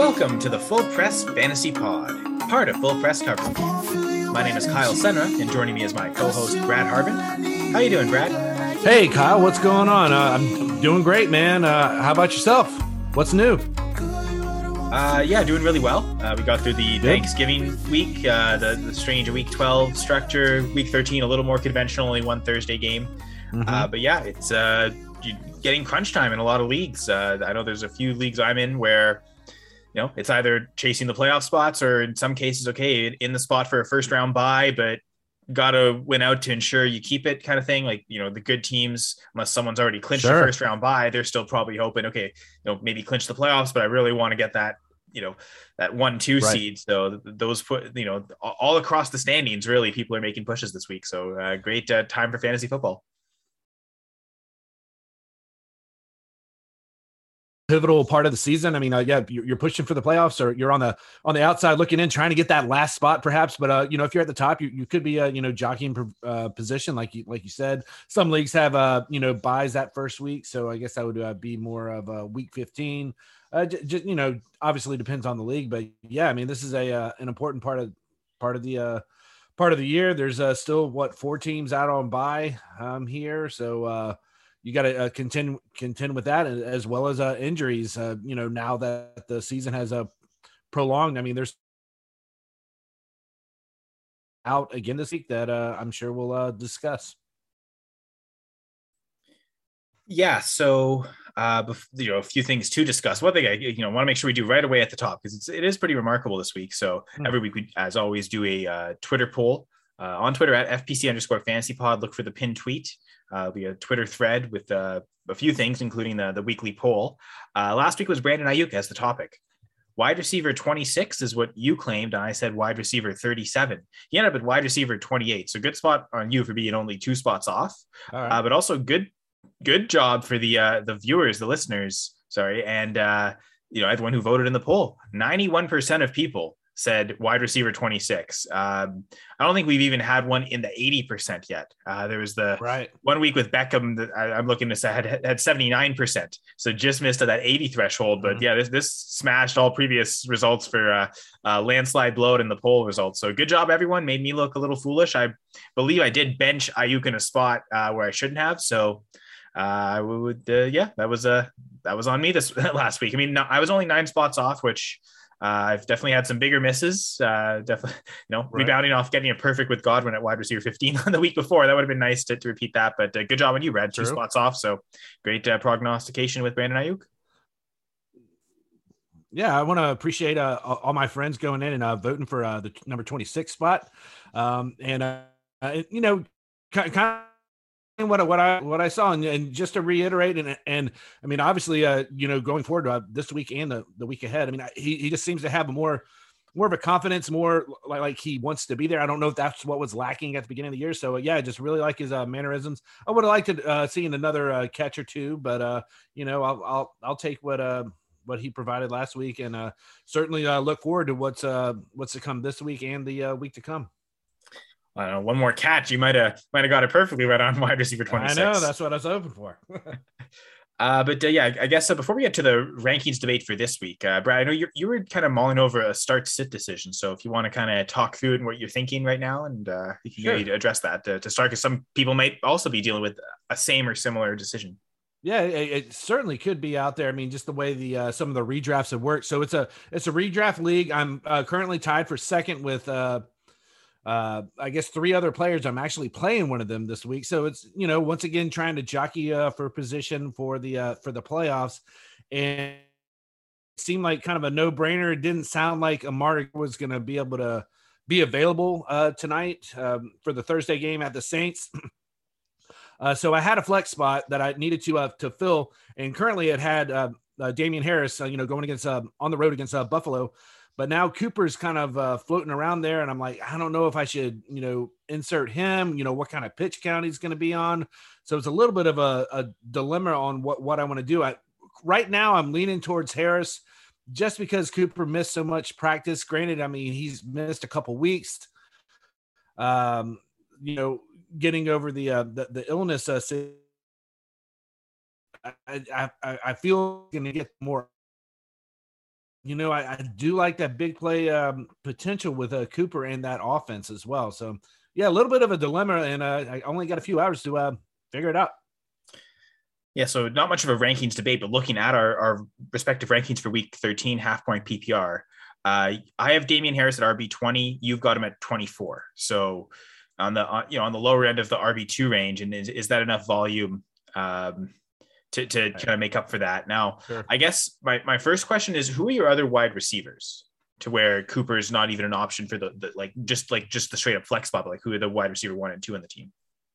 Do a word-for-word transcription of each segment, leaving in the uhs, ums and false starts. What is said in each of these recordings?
Welcome to the Full Press Fantasy Pod, part of Full Press Coverage. My name is Kyle Senra, and joining me is my co-host Brad Harbin. How you doing, Brad? Hey, Kyle, what's going on? Uh, I'm doing great, man. Uh, how about yourself? What's new? Uh, yeah, doing really well. Uh, we got through the Good. Thanksgiving week, uh, the, the strange Week twelve structure. Week thirteen, a little more conventional, only one Thursday game. Mm-hmm. Uh, but yeah, it's uh, getting crunch time in a lot of leagues. Uh, I know there's a few leagues I'm in where, you know, it's either chasing the playoff spots or in some cases, okay, in the spot for a first round bye, but got to win out to ensure you keep it kind of thing. Like, you know, the good teams, unless someone's already clinched sure. the first round bye, they're still probably hoping, okay, you know, maybe clinch the playoffs, but I really want to get that, you know, that one, two right. seed. So those put, you know, all across the standings, really people are making pushes this week. So uh, great uh, time for fantasy football. Pivotal part of the season. I mean, uh, yeah, you're pushing for the playoffs, or you're on the on the outside looking in, trying to get that last spot, perhaps. But uh, you know, if you're at the top, you, you could be, uh, you know, jockeying uh, position, like you like you said. Some leagues have, uh, you know, buys that first week, so I guess that would uh, be more of a week fifteen. Uh, just you know, obviously depends on the league, but yeah, I mean, this is a uh, an important part of part of the uh, part of the year. There's uh, still what four teams out on bye um, here, so. Uh, You got to uh, contend contend with that, as well as uh, injuries. Uh, you know, now that the season has uh, prolonged, I mean, there's out again this week that uh, I'm sure we'll uh, discuss. Yeah, so uh, you know, a few things to discuss. One thing I you know want to make sure we do right away at the top, because it's it is pretty remarkable this week. So hmm. every week we, as always, do a uh, Twitter poll uh, on Twitter at F P C underscore Fantasy Pod. Look for the pinned tweet. Uh, be a Twitter thread with uh, a few things, including the, the weekly poll. Uh, last week was Brandon Aiyuk as the topic. Wide receiver twenty-six is what you claimed, and I said wide receiver thirty-seven. He ended up at wide receiver twenty-eight, so good spot on you for being only two spots off. All right. uh, but also good good job for the uh, the viewers, the listeners, sorry, and uh, you know, everyone who voted in the poll. ninety-one percent of people said wide receiver twenty-six. Um, I don't think we've even had one in the eighty percent yet. Uh, there was the right. one week with Beckham that I, I'm looking to say had, had seventy-nine percent. So just missed that eighty threshold. But mm-hmm. yeah, this, this smashed all previous results for uh, uh, landslide blowout in the poll results. So good job, everyone. Made me look a little foolish. I believe I did bench Aiyuk in a spot uh, where I shouldn't have. So uh, we would, uh, yeah, that was uh, that was on me this last week. I mean, no, I was only nine spots off, which Uh, I've definitely had some bigger misses. Uh, definitely, you know, right. rebounding off getting it perfect with Godwin at wide receiver fifteen on the week before. That would have been nice to, to repeat that. But uh, good job on you, Brad. Two True. spots off. So great uh, prognostication with Brandon Aiyuk. Yeah, I want to appreciate uh, all my friends going in and uh, voting for uh, the number twenty-six spot. Um, and uh, you know, kind of. What what I what I saw, and, and just to reiterate, and and I mean, obviously, uh, you know, going forward uh, this week and the, the week ahead, I mean, he he just seems to have more more of a confidence, more like, like he wants to be there. I don't know if that's what was lacking at the beginning of the year. So uh, yeah, I just really like his uh, mannerisms. I would have liked to uh, see another uh, catch or two, but uh, you know, I'll I'll I'll take what uh what he provided last week, and uh, certainly uh, look forward to what's uh what's to come this week and the uh, week to come. I don't know, one more catch, you might have might have got it perfectly right on wide receiver twenty-six. I know, that's what I was hoping for. uh, but uh, yeah, I guess uh, before we get to the rankings debate for this week, uh, Brad, I know you you were kind of mulling over a start-sit decision. So if you want to kind of talk through it and what you're thinking right now, and uh, you can sure. maybe address that to, to start, because some people might also be dealing with a same or similar decision. Yeah, it, it certainly could be out there. I mean, just the way the uh, some of the redrafts have worked. So it's a it's a redraft league. I'm uh, currently tied for second with. Uh, Uh, I guess three other players. I'm actually playing one of them this week. So it's, you know, once again, trying to jockey uh, for position for the, uh, for the playoffs. And it seemed like kind of a no brainer. It didn't sound like Amari was going to be able to be available uh, tonight um, for the Thursday game at the Saints. uh, so I had a flex spot that I needed to, uh, to fill. And currently it had uh, uh, Damian Harris, uh, you know, going against uh, on the road against uh, Buffalo. But now Cooper's kind of uh, floating around there, and I'm like, I don't know if I should, you know, insert him, you know, what kind of pitch count he's going to be on. So it's a little bit of a, a dilemma on what, what I want to do. I, right now I'm leaning towards Harris just because Cooper missed so much practice. Granted, I mean, he's missed a couple weeks, um, you know, getting over the, uh, the, the illness. Uh, I, I, I feel going to get more you know, I, I do like that big play um, potential with uh, Cooper and that offense as well. So, yeah, a little bit of a dilemma, and uh, I only got a few hours to uh, figure it out. Yeah, so not much of a rankings debate, but looking at our, our respective rankings for week thirteen, half point P P R, uh, I have Damian Harris at R B twenty. You've got him at twenty-four. So on the uh, you know on the lower end of the R B two range, and is, is that enough volume um, to to kind of make up for that? Now, sure. I guess my my first question is, who are your other wide receivers to where Cooper is not even an option for the, the like just like just the straight up flex spot, but like who are the wide receiver one and two on the team?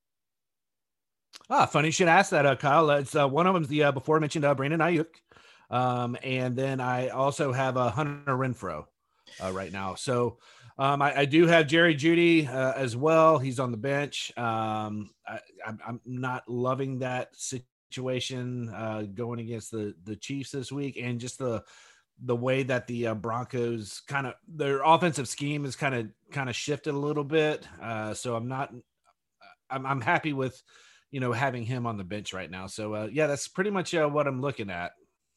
Ah, funny you should ask that, uh, Kyle. It's uh, one of them's the uh, before mentioned uh, Brandon Ayuk, um, and then I also have a uh, Hunter Renfrow uh, right now. So um, I, I do have Jerry Jeudy uh, as well. He's on the bench. Um, I, I'm, I'm not loving that situation uh, going against the the Chiefs this week, and just the the way that the uh, Broncos kind of their offensive scheme is kind of kind of shifted a little bit. Uh, so I'm not. I'm, I'm happy with. you know, having him on the bench right now. So, uh, yeah, that's pretty much uh, what I'm looking at.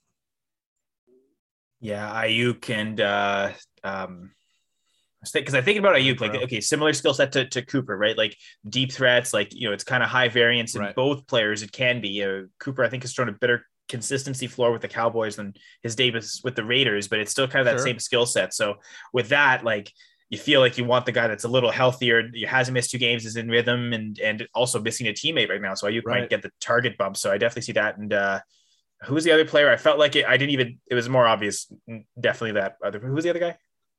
Yeah, Ayuk and uh, um, because I think about Ayuk, like, okay, similar skill set to, to Cooper, right? Like deep threats, like, you know, it's kind of high variance in right. both players. It can be. Uh, Cooper, I think, has thrown a better consistency floor with the Cowboys than his Davis with the Raiders, but it's still kind of that sure. same skill set. So with that, like, you feel like you want the guy that's a little healthier, you hasn't missed two games, is in rhythm, and and also missing a teammate right now. So you right. might get the target bump. So I definitely see that. And uh, who was the other player? I felt like it, I didn't even, it was more obvious. Definitely that other, who was the other guy?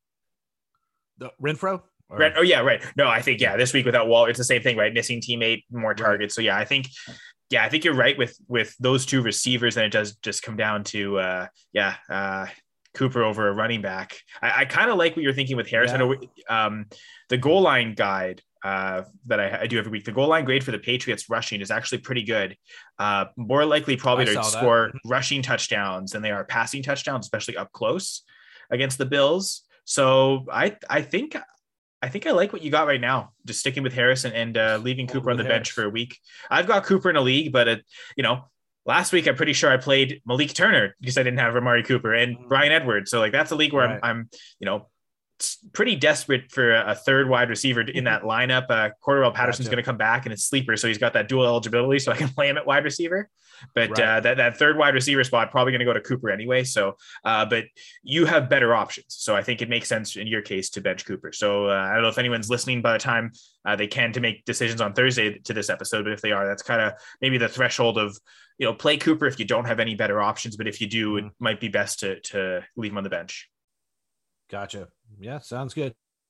The Renfrow? Or... Ren, oh yeah, right. No, I think, yeah, this week without Wall, it's the same thing, right? Missing teammate, more targets. Right. So yeah, I think, yeah, I think you're right with, with those two receivers. And it does just come down to, uh, yeah, uh, Cooper over a running back. I, I kind of like what you're thinking with Harris. Yeah. I know um, the goal line guide uh, that I, I do every week, the goal line grade for the Patriots rushing is actually pretty good. Uh, more likely probably I to score that. rushing touchdowns than they are passing touchdowns, especially up close against the Bills. So I, I think, I think I like what you got right now, just sticking with Harrison and uh, leaving Cooper on the Harris. bench for a week. I've got Cooper in a league, but it, you know, last week, I'm pretty sure I played Malik Turner because I didn't have Amari Cooper and Bryan Edwards. So like, that's a league where right. I'm, I'm, you know, pretty desperate for a third wide receiver in that lineup. Uh, Cordarrelle Patterson's gotcha. going to come back and it's sleeper. So he's got that dual eligibility. So I can play him at wide receiver, but right. uh, that, that third wide receiver spot, probably going to go to Cooper anyway. So, uh, but you have better options. So I think it makes sense in your case to bench Cooper. So uh, I don't know if anyone's listening by the time uh, they can to make decisions on Thursday to this episode, but if they are, that's kind of maybe the threshold of, you know, play Cooper if you don't have any better options, but if you do, mm-hmm. it might be best to, to leave him on the bench. Gotcha. Yeah. Sounds good.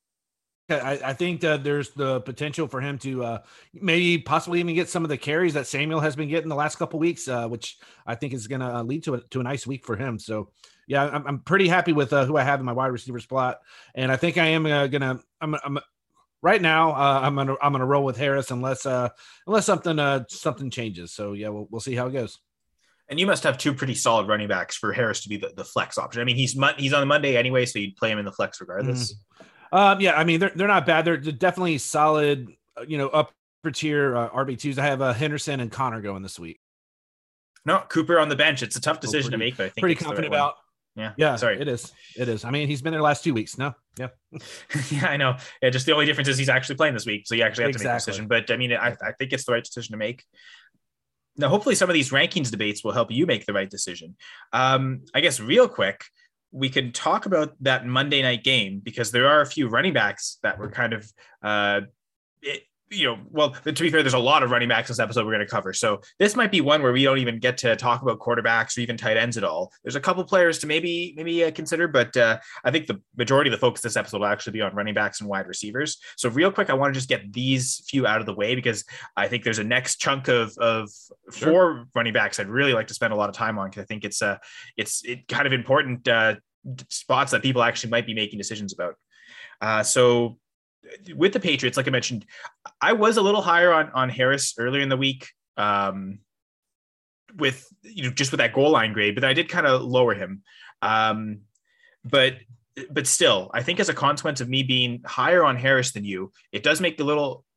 I, I think that there's the potential for him to uh, maybe possibly even get some of the carries that Samuel has been getting the last couple of weeks, uh, which I think is going to lead to a, to a nice week for him. So yeah, I'm, I'm pretty happy with uh, who I have in my wide receiver spot. And I think I am uh, going to, I'm, I'm right now uh, I'm going to, I'm going to roll with Harris unless, uh, unless something, uh, something changes. So yeah, we'll, we'll see how it goes. And you must have two pretty solid running backs for Harris to be the, the flex option. I mean, he's he's on Monday anyway, so you'd play him in the flex regardless. Mm. Um, yeah, I mean, they're they're not bad. They're, they're definitely solid, you know, upper tier uh, R B twos. I have uh, Henderson and Connor going this week. No, Cooper on the bench. It's a tough decision oh, pretty, to make, but I think pretty confident about. Yeah, yeah, sorry, it is. It is. I mean, he's been there the last two weeks. No, yeah, yeah, I know. Yeah, just the only difference is he's actually playing this week, so you actually have exactly. to make a decision. But I mean, I, I think it's the right decision to make. Now, hopefully some of these rankings debates will help you make the right decision. Um, I guess real quick, we can talk about that Monday night game because there are a few running backs that were kind of, uh, it, you know, well, to be fair, there's a lot of running backs this episode we're going to cover. So this might be one where we don't even get to talk about quarterbacks or even tight ends at all. There's a couple players to maybe maybe uh, consider, but uh, I think the majority of the focus this episode will actually be on running backs and wide receivers. So real quick, I want to just get these few out of the way because I think there's a next chunk of of sure. four running backs I'd really like to spend a lot of time on because I think it's uh it's it kind of important uh, spots that people actually might be making decisions about. Uh, so. With the Patriots, like I mentioned, I was a little higher on, on Harris earlier in the week um, with, you know, just with that goal line grade, but I did kind of lower him. Um, but, but still, I think as a consequence of me being higher on Harris than you, it does make the little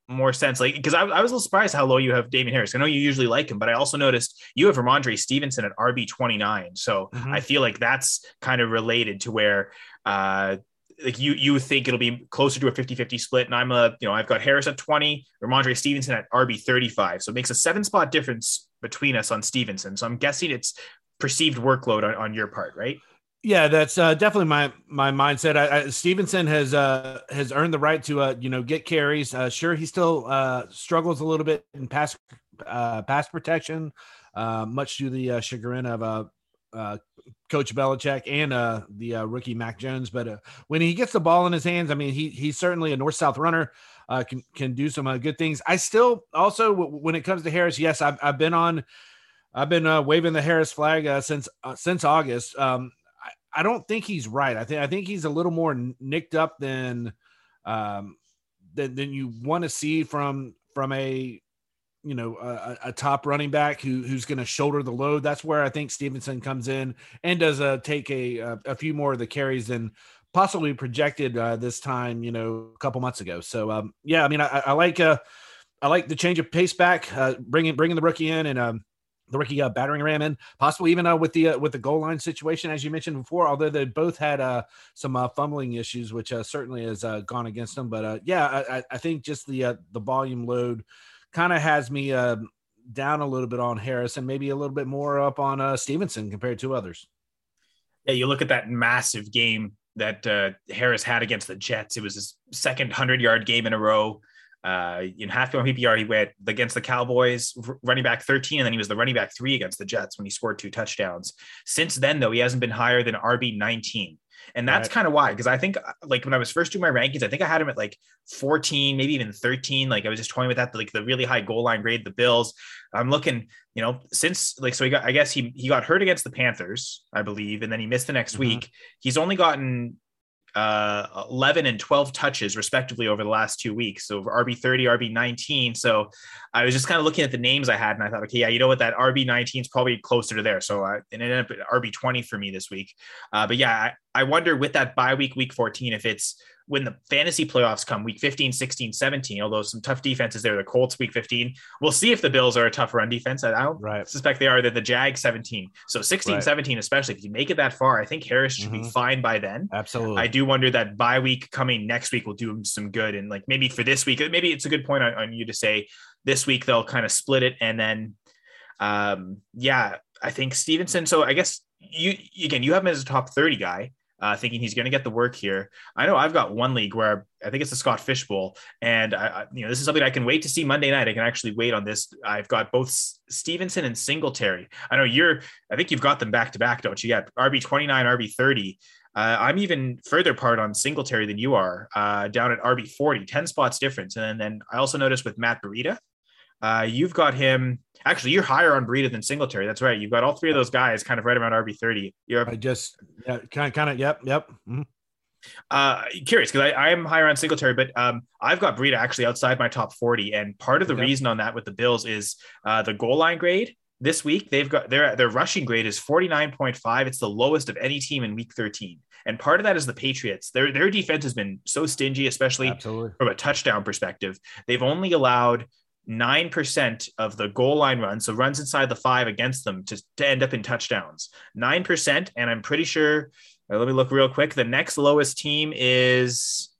more sense. Like, because I, I was a little surprised how low you have Damien Harris. I know you usually like him, but I also noticed you have Ramondre Stevenson at R B twenty-nine. So mm-hmm. I feel like that's kind of related to where uh, like you you think it'll be closer to a fifty-fifty split. And I'm a, you know, I've got Harris at twenty, Ramondre Stevenson at R B thirty-five. So it makes a seven spot difference between us on Stevenson. So I'm guessing it's perceived workload on, on your part, right? Yeah, that's uh, definitely my my mindset. I, I, Stevenson has uh, has earned the right to uh, you know get carries. Uh, sure, he still uh, struggles a little bit in pass uh, pass protection, uh, much to the uh, chagrin of uh, uh, Coach Belichick and uh, the uh, rookie Mac Jones. But uh, when he gets the ball in his hands, I mean, he he's certainly a north south runner. Uh, can can do some uh, good things. I still also w- when it comes to Harris, yes, I've I've been on, I've been uh, waving the Harris flag uh, since uh, since August. Um, I don't think he's right. I think I think he's a little more nicked up than um, than, than you want to see from from a you know a, a top running back who who's going to shoulder the load. That's where I think Stevenson comes in and does uh, take a a few more of the carries than possibly projected uh, this time. You know, a couple months ago. So um, yeah, I mean, I, I like uh, I like the change of pace back, uh, bringing bringing the rookie in and. Um, the rookie uh, battering ram in, possibly even uh, with the uh, with the goal line situation, as you mentioned before, although they both had uh, some uh, fumbling issues, which uh, certainly has uh, gone against them. But uh, yeah, I, I think just the uh, the volume load kind of has me uh, down a little bit on Harris and maybe a little bit more up on uh, Stevenson compared to others. Yeah, you look at that massive game that uh, Harris had against the Jets. It was his second hundred-yard game in a row. Uh, in half point P P R, he went against the Cowboys, running back thirteen, and then he was the running back three against the Jets when he scored two touchdowns. Since then, though, he hasn't been higher than R B nineteen. And that's right. Kind of why, because I think like when I was first doing my rankings, I think I had him at like fourteen, maybe even thirteen. Like I was just toying with that, like the really high goal line grade, the Bills. I'm looking, you know, since like, so he got, I guess he, he got hurt against the Panthers, I believe. And then he missed the next mm-hmm. week. He's only gotten uh eleven and twelve touches respectively over the last two weeks. So R B thirty, R B nineteen. So I was just kind of looking at the names I had and I thought, okay, yeah, you know what, that R B nineteen is probably closer to there. So I, it ended up at R B twenty for me this week. Uh, but yeah, I, I wonder with that bye week, week fourteen, if it's when the fantasy playoffs come week fifteen, sixteen, seventeen, although some tough defenses there, the Colts week fifteen, we'll see if the Bills are a tough run defense. I don't right. suspect they are. They're the Jags seventeen. So sixteen, right. seventeen, especially if you make it that far, I think Harris should mm-hmm. be fine by then. Absolutely. I do wonder that bye week coming next week will do him some good. And like maybe for this week, maybe it's a good point on, on you to say this week they'll kind of split it. And then um, yeah, I think Stevenson. So I guess you, again, you have him as a top thirty guy. Uh, thinking he's going to get the work here. I know I've got one league where I think it's the Scott Fish Bowl, and I, I, you know, this is something I can wait to see Monday night. I can actually wait on this. I've got both Stevenson and Singletary. I know you're. I think you've got them back to back, don't you? Yeah, R B twenty-nine, R B thirty. Uh, I'm even further apart on Singletary than you are. Uh, down at R B forty, ten spots difference, and then, then I also noticed with Matt Breida. Uh, you've got him. Actually, you're higher on Breida than Singletary. That's right. You've got all three of those guys kind of right around R B thirty. You're I just yeah, kind of, kind of, yep, yep. Mm-hmm. Uh, curious because I am higher on Singletary, but um, I've got Breida actually outside my top forty, and part of the okay. reason on that with the Bills is uh, the goal line grade this week. They've got their their rushing grade is forty-nine point five. It's the lowest of any team in week thirteen. And part of that is the Patriots. Their their defense has been so stingy, especially Absolutely. From a touchdown perspective. They've only allowed nine percent of the goal line runs, so runs inside the five against them to, to end up in touchdowns. nine percent, and I'm pretty sure, uh, let me look real quick, the next lowest team is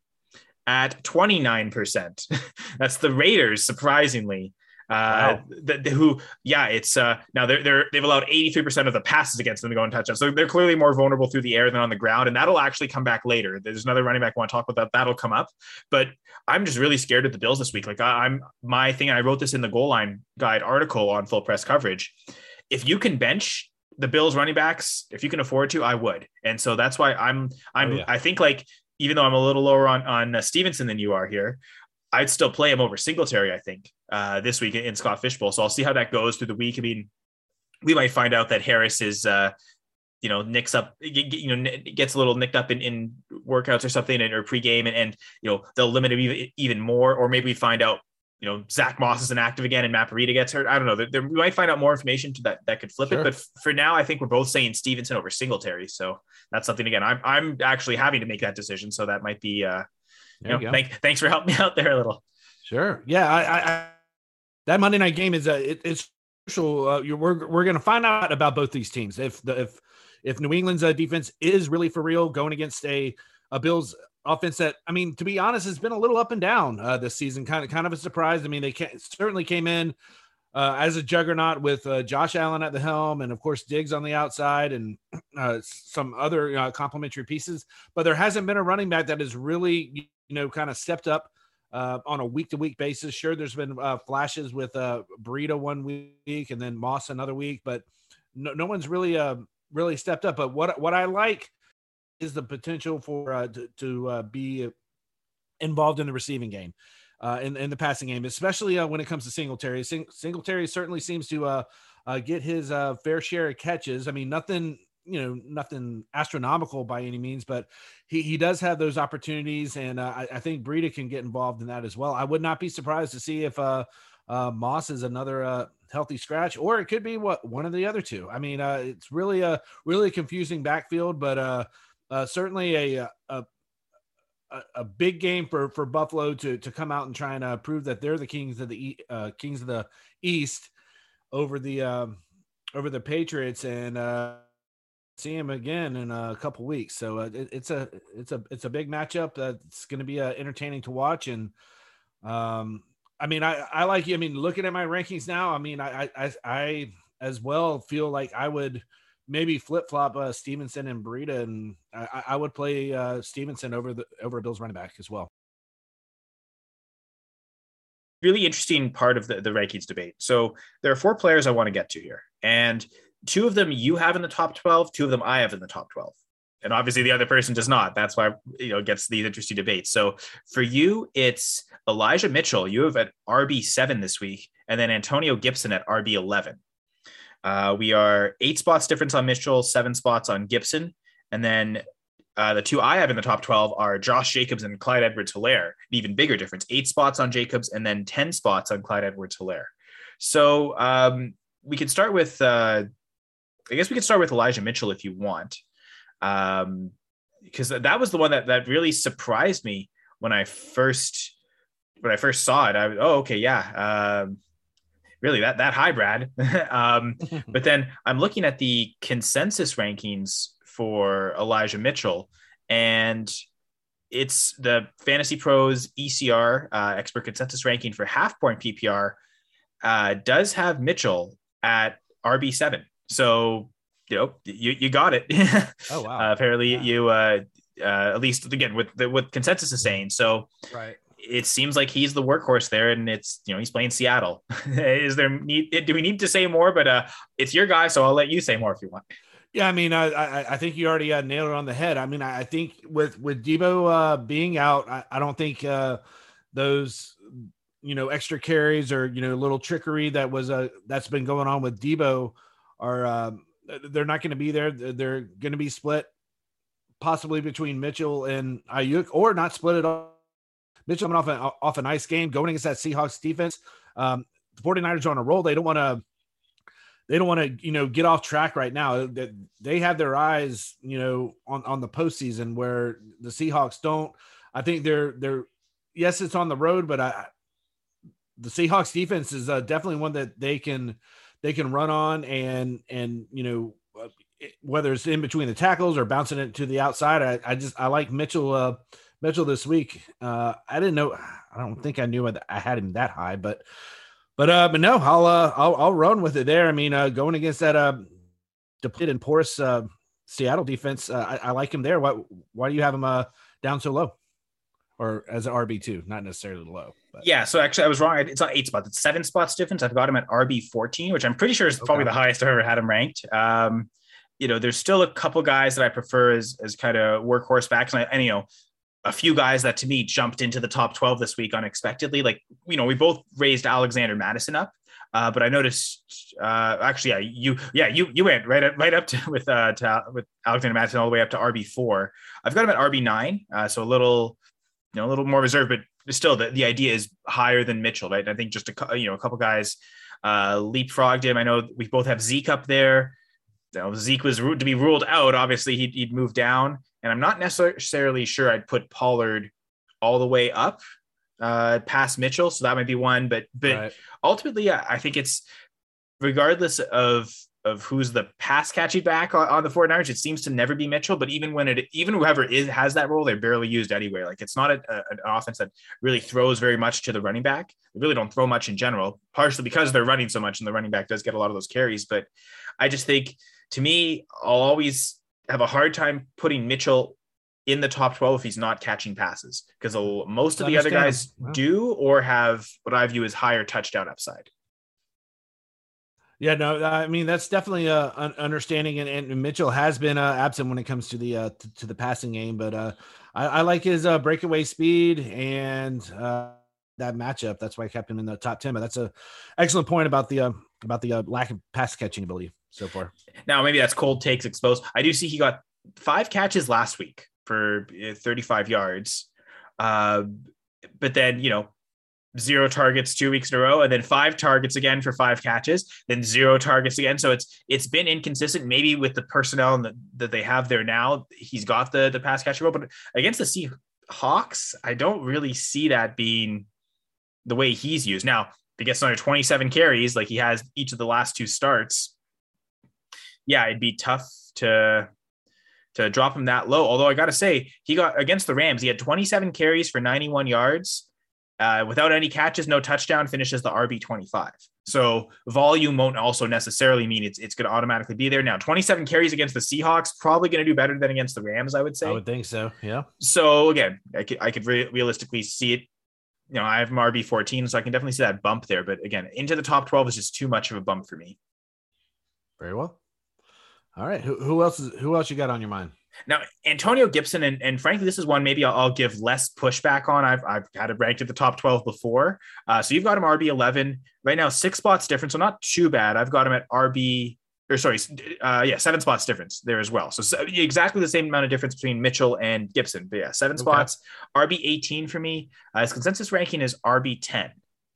at twenty-nine percent. That's the Raiders, surprisingly. Uh, wow. the, the, who, yeah, it's uh, now they're, they're, they've allowed eighty-three percent of the passes against them to go in touchdowns. So they're clearly more vulnerable through the air than on the ground. And that'll actually come back later. There's another running back I want to talk about that. That'll come up, but I'm just really scared of the Bills this week. Like I, I'm my thing. I wrote this in the goal line guide article on Full Press Coverage. If you can bench the Bills running backs, if you can afford to, I would. And so that's why I'm, I'm, oh, yeah. I think like, even though I'm a little lower on, on uh, Stevenson than you are here, I'd still play him over Singletary, I think, uh, this week in Scott Fish Bowl. So I'll see how that goes through the week. I mean, we might find out that Harris is, uh, you know, nicks up, you know, gets a little nicked up in, in workouts or something or pregame, and, and, you know, they'll limit him even, even more. Or maybe we find out, you know, Zach Moss is inactive again and Matt Breida gets hurt. I don't know. There, there, we might find out more information to that that could flip sure. it. But f- for now, I think we're both saying Stevenson over Singletary. So that's something, again, I'm, I'm actually having to make that decision. So that might be, uh, you know, you thank, thanks for helping me out there a little. Sure. Yeah. I, I, I that Monday night game is a, it, it's crucial. Uh, you're, we're, we're going to find out about both these teams. If the, if, if New England's uh, defense is really for real going against a, a Bills offense that, I mean, to be honest, has been a little up and down uh, this season. Kind of, kind of a surprise. I mean, they can, certainly came in uh, as a juggernaut with uh, Josh Allen at the helm, and of course Diggs on the outside, and uh, some other uh, complementary pieces. But there hasn't been a running back that has really, you know, kind of stepped up uh, on a week to week basis. Sure, there's been uh, flashes with uh, Burrito one week and then Moss another week, but no, no one's really uh, really stepped up. But what what I like is the potential for uh, to, to uh, be involved in the receiving game, uh, in, in the passing game, especially uh, when it comes to Singletary. Sing, Singletary certainly seems to uh, uh, get his uh, fair share of catches. I mean, nothing, you know, nothing astronomical by any means, but he, he does have those opportunities. And uh, I, I think Breida can get involved in that as well. I would not be surprised to see if uh, uh, Moss is another uh, healthy scratch, or it could be what one of the other two. I mean, uh, it's really a really confusing backfield, but uh, uh, certainly a, a, a, a big game for, for Buffalo to, to come out and try and uh, prove that they're the kings of the uh, kings of the East over the, um, over the Patriots, and uh, see him again in a couple weeks. So uh, it, it's a, it's a, it's a big matchup. That's going to be uh, entertaining to watch. And um, I mean, I, I like you. I mean, looking at my rankings now, I mean, I, I, I as well feel like I would maybe flip flop uh, Stevenson and Breida, and I, I would play uh, Stevenson over the over Bills running back as well. Really interesting part of the, the rankings debate. So there are four players I want to get to here, and two of them you have in the top twelve, two of them I have in the top twelve. And obviously the other person does not. That's why, you know, it gets these interesting debates. So for you, it's Elijah Mitchell. You have at R B seven this week, and then Antonio Gibson at R B eleven. Uh, we are eight spots difference on Mitchell, seven spots on Gibson. And then uh, the two I have in the top twelve are Josh Jacobs and Clyde Edwards-Helaire. An even bigger difference, eight spots on Jacobs and then ten spots on Clyde Edwards-Helaire. So um, we could start with, uh, I guess we could start with Elijah Mitchell if you want. Um, because that was the one that, that really surprised me when I first, when I first saw it. I was, oh, okay. Yeah. Um, really that, that high, Brad. um, but then I'm looking at the consensus rankings for Elijah Mitchell, and it's the Fantasy Pros E C R uh, expert consensus ranking for half point P P R uh, does have Mitchell at R B seven. So, you know, you, you got it. Oh, wow. uh, apparently wow. you, uh, uh, at least again, with the, what consensus is saying. So right. It seems like he's the workhorse there, and it's, you know, he's playing Seattle. Is there need, do we need to say more, but uh, it's your guy. So I'll let you say more if you want. Yeah. I mean, I, I, I think you already uh, nailed it on the head. I mean, I think with, with Debo uh, being out, I, I don't think uh, those, you know, extra carries or, you know, little trickery that was uh, that's been going on with Debo are, um, they're not going to be there. They're going to be split possibly between Mitchell and Ayuk, or not split at all. Mitchell coming off a, off a nice game going against that Seahawks defense. Um, the 49ers are on a roll. They don't want to, they don't want to, you know, get off track right now. They, they have their eyes, you know, on, on the postseason, where the Seahawks don't. I think they're, they're, yes, it's on the road, but I, the Seahawks defense is uh, definitely one that they can, they can run on, and, and, you know, whether it's in between the tackles or bouncing it to the outside. I, I just, I like Mitchell, uh, Mitchell this week. Uh, I didn't know, I don't think I knew I had him that high, but, but, uh, but no, I'll, uh, I'll, I'll run with it there. I mean, uh, going against that, uh, depleted and porous, uh, Seattle defense, uh, I, I like him there. Why, why do you have him, uh, down so low, or as an R B two, not necessarily low? But. Yeah, so actually I was wrong. It's not eight spots. It's seven spots difference. I've got him at R B fourteen, which I'm pretty sure is okay. Probably the highest I've ever had him ranked. Um, you know, there's still a couple guys that I prefer as, as kind of workhorse backs. And, I, and, you know, a few guys that to me jumped into the top twelve this week unexpectedly. Like, you know, we both raised Alexander Mattison up, uh, but I noticed uh, actually, yeah, you, yeah, you, you went right up, right up to with, uh, to, with Alexander Mattison all the way up to R B four. I've got him at R B nine. Uh, so a little, you know, a little more reserved, but still the, the idea is higher than Mitchell, right? I think just a, you know, a couple guys uh, leapfrogged him. I know we both have Zeke up there. You know, Zeke was to be ruled out. Obviously he'd, he'd move down, and I'm not necessarily sure I'd put Pollard all the way up. uh, past Mitchell. So that might be one, but, but Right. ultimately, yeah, I think it's regardless of, of who's the pass catching back on, on the 49ers, it seems to never be Mitchell, but even when it, even whoever is, has that role, they're barely used anywhere. Like it's not a, a, an offense that really throws very much to the running back. They really don't throw much in general, partially because they're running so much and the running back does get a lot of those carries. But I just think, to me, I'll always have a hard time putting Mitchell in the top twelve if he's not catching passes, because most of the other guys Wow. do or have what I view as higher touchdown upside. Yeah, no, I mean, that's definitely a uh, understanding, and, and Mitchell has been uh, absent when it comes to the uh, to, to the passing game, but uh, I, I like his uh, breakaway speed and uh, that matchup. That's why I kept him in the top ten. But that's a excellent point about the uh, about the uh, lack of pass catching ability so far. Now, maybe that's cold takes exposed. I do see he got five catches last week for thirty-five yards, uh, but then you know. Zero targets two weeks in a row, and then five targets again for five catches, then zero targets again. So it's it's been inconsistent. Maybe with the personnel that, that they have there now, he's got the the pass catcher role, but against the Seahawks, I don't really see that being the way he's used. Now, if he gets another twenty-seven carries like he has each of the last two starts, yeah, it'd be tough to to drop him that low. Although I got to say, he got against the Rams, he had twenty-seven carries for ninety-one yards. Uh, without any catches, no touchdown, finishes the R B twenty-five. So volume won't also necessarily mean it's it's going to automatically be there. Now, twenty-seven carries against the Seahawks, probably going to do better than against the Rams, I would say. I would think so, yeah. So again, I could, I could re- realistically see it. You know, I have R B fourteen, so I can definitely see that bump there. But again, into the top twelve is just too much of a bump for me. Very well. All right, who, who else is who else you got on your mind? Now, Antonio Gibson, and, and frankly, this is one maybe I'll, I'll give less pushback on. I've, I've had it ranked at the top twelve before. Uh, so you've got him R B eleven right now, six spots different. So not too bad. I've got him at R B, or sorry, uh, yeah, seven spots difference there as well. So, so exactly the same amount of difference between Mitchell and Gibson. But yeah, seven okay. spots. R B eighteen for me. Uh, his consensus ranking is R B ten.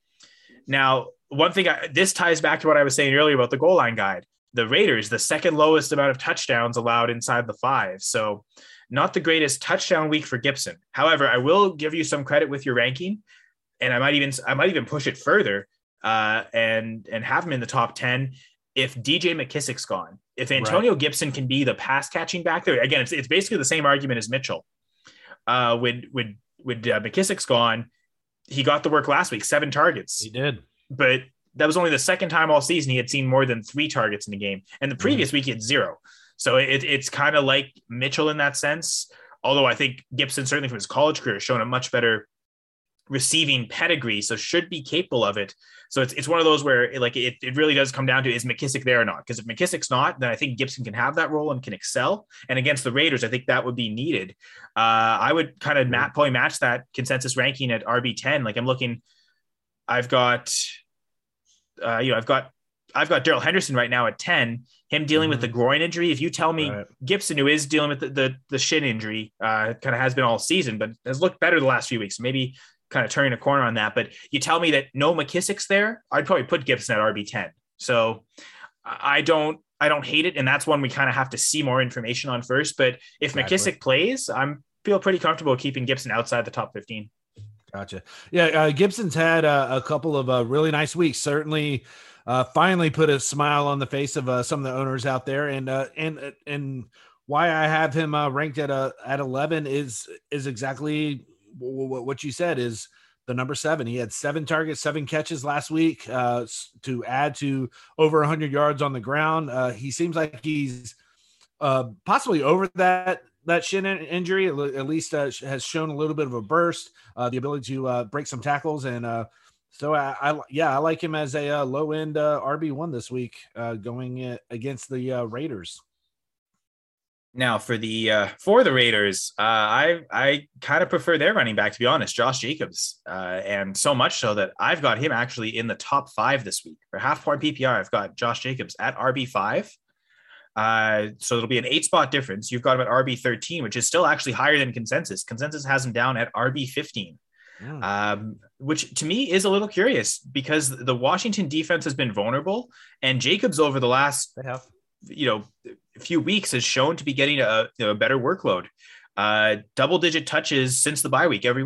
Now, one thing, I, this ties back to what I was saying earlier about the goal line guide. The Raiders, the second lowest amount of touchdowns allowed inside the five. So not the greatest touchdown week for Gibson. However, I will give you some credit with your ranking, and I might even, I might even push it further uh, and, and have him in the top ten. If D J McKissic's gone, if Antonio right. Gibson can be the pass catching back there, again, it's, it's basically the same argument as Mitchell. Uh, when, when, when uh, McKissic's gone, he got the work last week, seven targets. He did. But that was only the second time all season he had seen more than three targets in the game. And the previous mm. week he had zero. So it, it's kind of like Mitchell in that sense. Although I think Gibson, certainly from his college career, has shown a much better receiving pedigree, so should be capable of it. So it's it's one of those where it, like it, it really does come down to, is McKissic there or not? Because if McKissic's not, then I think Gibson can have that role and can excel. And against the Raiders, I think that would be needed. Uh, I would kind of mat, probably match that consensus ranking at R B ten. Like I'm looking, I've got... Uh, you know, I've got I've got Darrell Henderson right now at ten. Him dealing mm-hmm. with the groin injury. If you tell me right. Gibson, who is dealing with the the, the shin injury, uh, kind of has been all season, but has looked better the last few weeks. Maybe kind of turning a corner on that. But you tell me that no McKissic's there, I'd probably put Gibson at R B ten. So I don't I don't hate it, and that's one we kind of have to see more information on first. But if exactly. McKissic plays, I'm feel pretty comfortable keeping Gibson outside the top fifteen. Gotcha. Yeah, uh, Gibson's had uh, a couple of uh, really nice weeks. Certainly, uh, finally put a smile on the face of uh, some of the owners out there. And uh, and and why I have him uh, ranked at uh, at eleven is is exactly w- w- what you said. Is the number seven. He had seven targets, seven catches last week uh, to add to over one hundred yards on the ground. Uh, he seems like he's uh, possibly over that. That shin injury at least uh, has shown a little bit of a burst, uh, the ability to uh, break some tackles. And uh, so, I, I yeah, I like him as a uh, low-end uh, R B one this week uh, going against the uh, Raiders. Now, for the uh, for the Raiders, uh, I I kind of prefer their running back, to be honest, Josh Jacobs. Uh, and so much so that I've got him actually in the top five this week. For half-point P P R, I've got Josh Jacobs at R B five. Uh, so it'll be an eight spot difference. You've got him at R B thirteen, which is still actually higher than consensus. Consensus has him down at R B fifteen, mm. um, which to me is a little curious because the Washington defense has been vulnerable, and Jacobs over the last, you know, few weeks has shown to be getting a, you know, a better workload, uh, double digit touches since the bye week every week.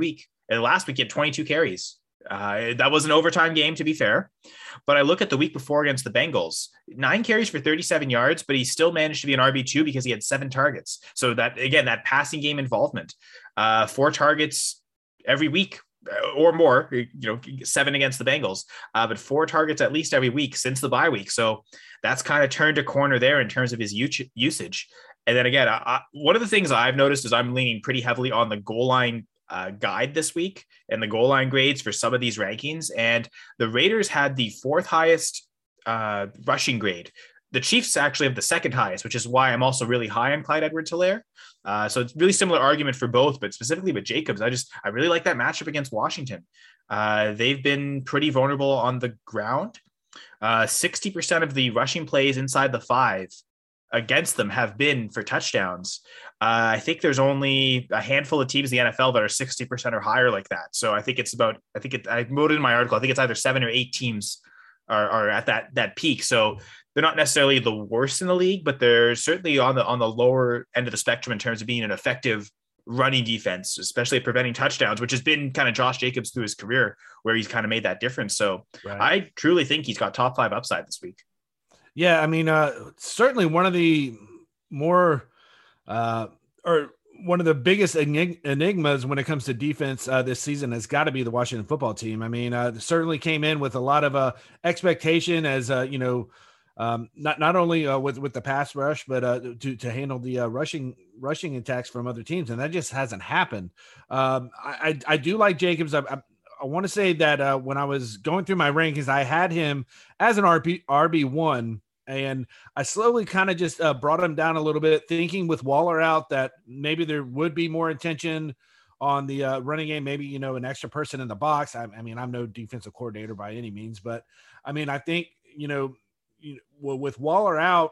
And last week he had twenty-two carries. Uh, that was an overtime game, to be fair. But I look at the week before against the Bengals, nine carries for thirty-seven yards, but he still managed to be an R B two because he had seven targets. So that, again, that passing game involvement, uh, four targets every week or more, you know, seven against the Bengals, uh, but four targets at least every week since the bye week. So that's kind of turned a corner there in terms of his u- usage. And then again, I, I, one of the things I've noticed is I'm leaning pretty heavily on the goal line uh, guide this week and the goal line grades for some of these rankings. And the Raiders had the fourth highest uh, rushing grade. The Chiefs actually have the second highest, which is why I'm also really high on Clyde Edwards-Helaire. Uh, so it's really similar argument for both, but specifically with Jacobs, I just, I really like that matchup against Washington. Uh, they've been pretty vulnerable on the ground. Uh, sixty percent of the rushing plays inside the five against them have been for touchdowns. Uh, I think there's only a handful of teams in the N F L that are sixty percent or higher like that. So I think it's about, I think it, I wrote in my article, I think it's either seven or eight teams are, are at that, that peak. So they're not necessarily the worst in the league, but they're certainly on the, on the lower end of the spectrum in terms of being an effective running defense, especially preventing touchdowns, which has been kind of Josh Jacobs through his career where he's kind of made that difference. So right. I truly think he's got top five upside this week. Yeah. I mean, uh, certainly one of the more, uh, or one of the biggest enigmas when it comes to defense uh, this season has got to be the Washington football team. I mean, uh, certainly came in with a lot of uh, expectation as, uh, you know, Um, not not only uh, with with the pass rush, but uh, to to handle the uh, rushing rushing attacks from other teams, and that just hasn't happened. Um, I, I I do like Jacobs. I I, I want to say that uh, when I was going through my rankings, I had him as an R B R B one, and I slowly kind of just uh, brought him down a little bit, thinking with Waller out that maybe there would be more attention on the uh, running game, maybe, you know, an extra person in the box. I, I mean, I'm no defensive coordinator by any means, but I mean, I think, you know. You know, with Waller out,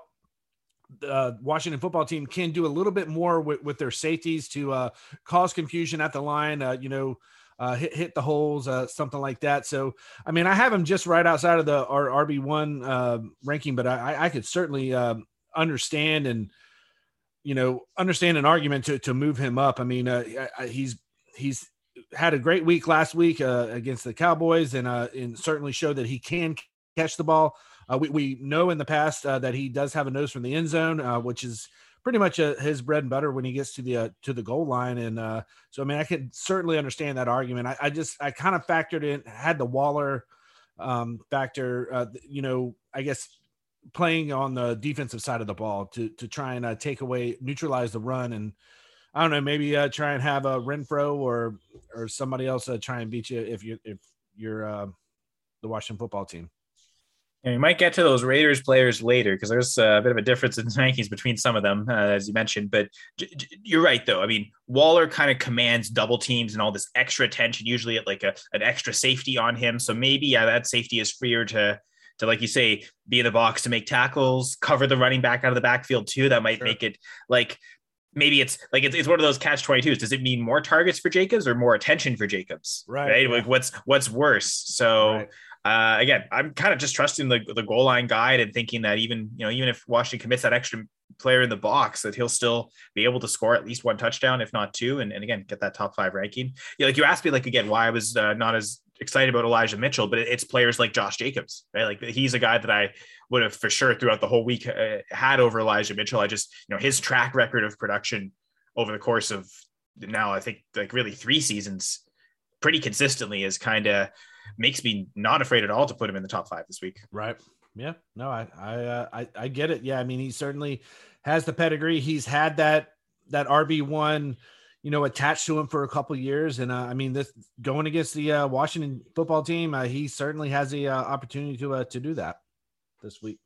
the uh, Washington football team can do a little bit more with, with their safeties to uh, cause confusion at the line, uh, you know, uh, hit, hit the holes, uh, something like that. So, I mean, I have him just right outside of the our R B one uh, ranking, but I, I could certainly uh, understand and, you know, understand an argument to, to move him up. I mean, uh, I, he's, he's had a great week last week uh, against the Cowboys and, uh, and certainly showed that he can catch the ball. Uh, we, we know in the past uh, that he does have a nose from the end zone, uh, which is pretty much uh, his bread and butter when he gets to the uh, to the goal line. And uh, so, I mean, I can certainly understand that argument. I, I just I kind of factored in, had the Waller um, factor, uh, you know, I guess playing on the defensive side of the ball to to try and uh, take away, neutralize the run. And I don't know, maybe uh, try and have a Renfro or or somebody else uh, try and beat you if you if you're uh, the Washington football team. And we might get to those Raiders players later because there's a bit of a difference in rankings between some of them, uh, as you mentioned. But j- j- you're right, though. I mean, Waller kind of commands double teams and all this extra attention, usually at like a, an extra safety on him. So maybe, yeah, that safety is freer to, to like you say, be in the box to make tackles, cover the running back out of the backfield too. That might sure. make it like maybe it's like it's, it's one of those catch twenty-twos. Does it mean more targets for Jacobs or more attention for Jacobs? Right. Right. Yeah. Like what's what's worse? So. Right. Uh, again, I'm kind of just trusting the the goal line guide and thinking that even, you know, even if Washington commits that extra player in the box, that he'll still be able to score at least one touchdown, if not two, and, and again, get that top five ranking. Yeah, like you asked me, like, again, why I was uh, not as excited about Elijah Mitchell, but it's players like Josh Jacobs, right? Like he's a guy that I would have for sure throughout the whole week uh, had over Elijah Mitchell. I just, you know, his track record of production over the course of now, I think like really three seasons pretty consistently is kind of makes me not afraid at all to put him in the top five this week. Right. Yeah, no, I, I, uh, I, I get it. Yeah. I mean, he certainly has the pedigree. He's had that, that R B one, you know, attached to him for a couple of years. And uh, I mean, this going against the uh, Washington football team, uh, he certainly has the uh, opportunity to, uh, to do that this week.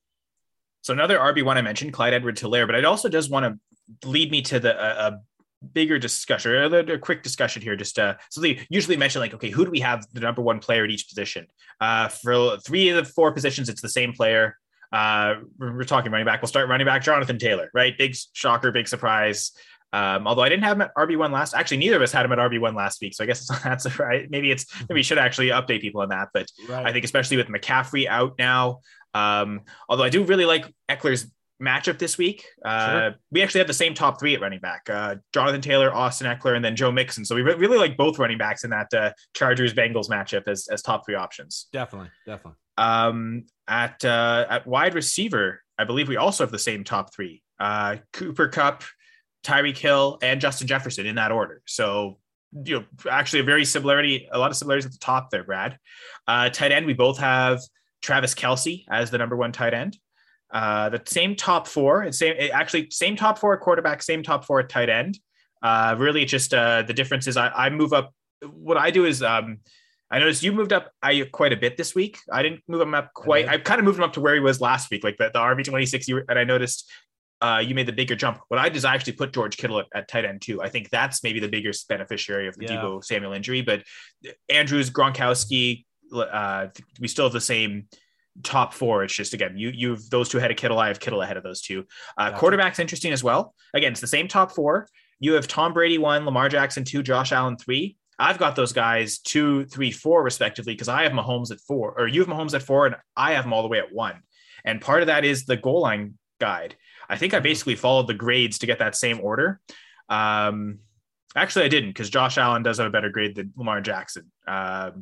So another R B one I mentioned, Clyde Edwards-Helaire, but it also does want to lead me to the, uh, a bigger discussion, or a, a quick discussion here. Just uh, so they usually mention like, okay, who do we have the number one player at each position? Uh, for three of the four positions, it's the same player. Uh, we're, we're talking running back. We'll start running back, Jonathan Taylor, right? Big shocker, big surprise. Um, although I didn't have him at R B one last, actually neither of us had him at R B one last week. So I guess that's a, right. Maybe it's, maybe we should actually update people on that. But right. I think especially with McCaffrey out now, um, although I do really like Eckler's matchup this week. Uh, Sure. We actually have the same top three at running back: uh, Jonathan Taylor, Austin Eckler, and then Joe Mixon. So we re- really like both running backs in that uh, Chargers Bengals matchup as as top three options. Definitely, definitely. Um, at uh, at wide receiver, I believe we also have the same top three: uh, Cooper Kupp, Tyreek Hill, and Justin Jefferson in that order. So, you know, actually a very similarity, a lot of similarities at the top there, Brad. Uh, tight end, we both have Travis Kelce as the number one tight end. Uh, the same top four, and same actually same top four at quarterback, same top four at tight end. Uh, really, just uh, the difference is I, I move up. What I do is um, I noticed you moved up I quite a bit this week. I didn't move him up quite. I kind of moved him up to where he was last week, like the, the R B twenty-six. You were, and I noticed uh, you made the bigger jump. What I did is I actually put George Kittle at, at tight end too. I think that's maybe the biggest beneficiary of the yeah. Deebo Samuel injury. But Andrews, Gronkowski, uh, we still have the same top four. It's just, again, you you've those two ahead of Kittle. I have Kittle ahead of those two. Uh, gotcha. Quarterback's interesting as well. Again, it's the same top four. You have Tom Brady one, Lamar Jackson two, Josh Allen three. I've got those guys two, three, four, respectively, because I have Mahomes at four, or you have Mahomes at four, and I have them all the way at one. And part of that is the goal line guide. I think I basically followed the grades to get that same order. Um, actually, I didn't, because Josh Allen does have a better grade than Lamar Jackson. Um,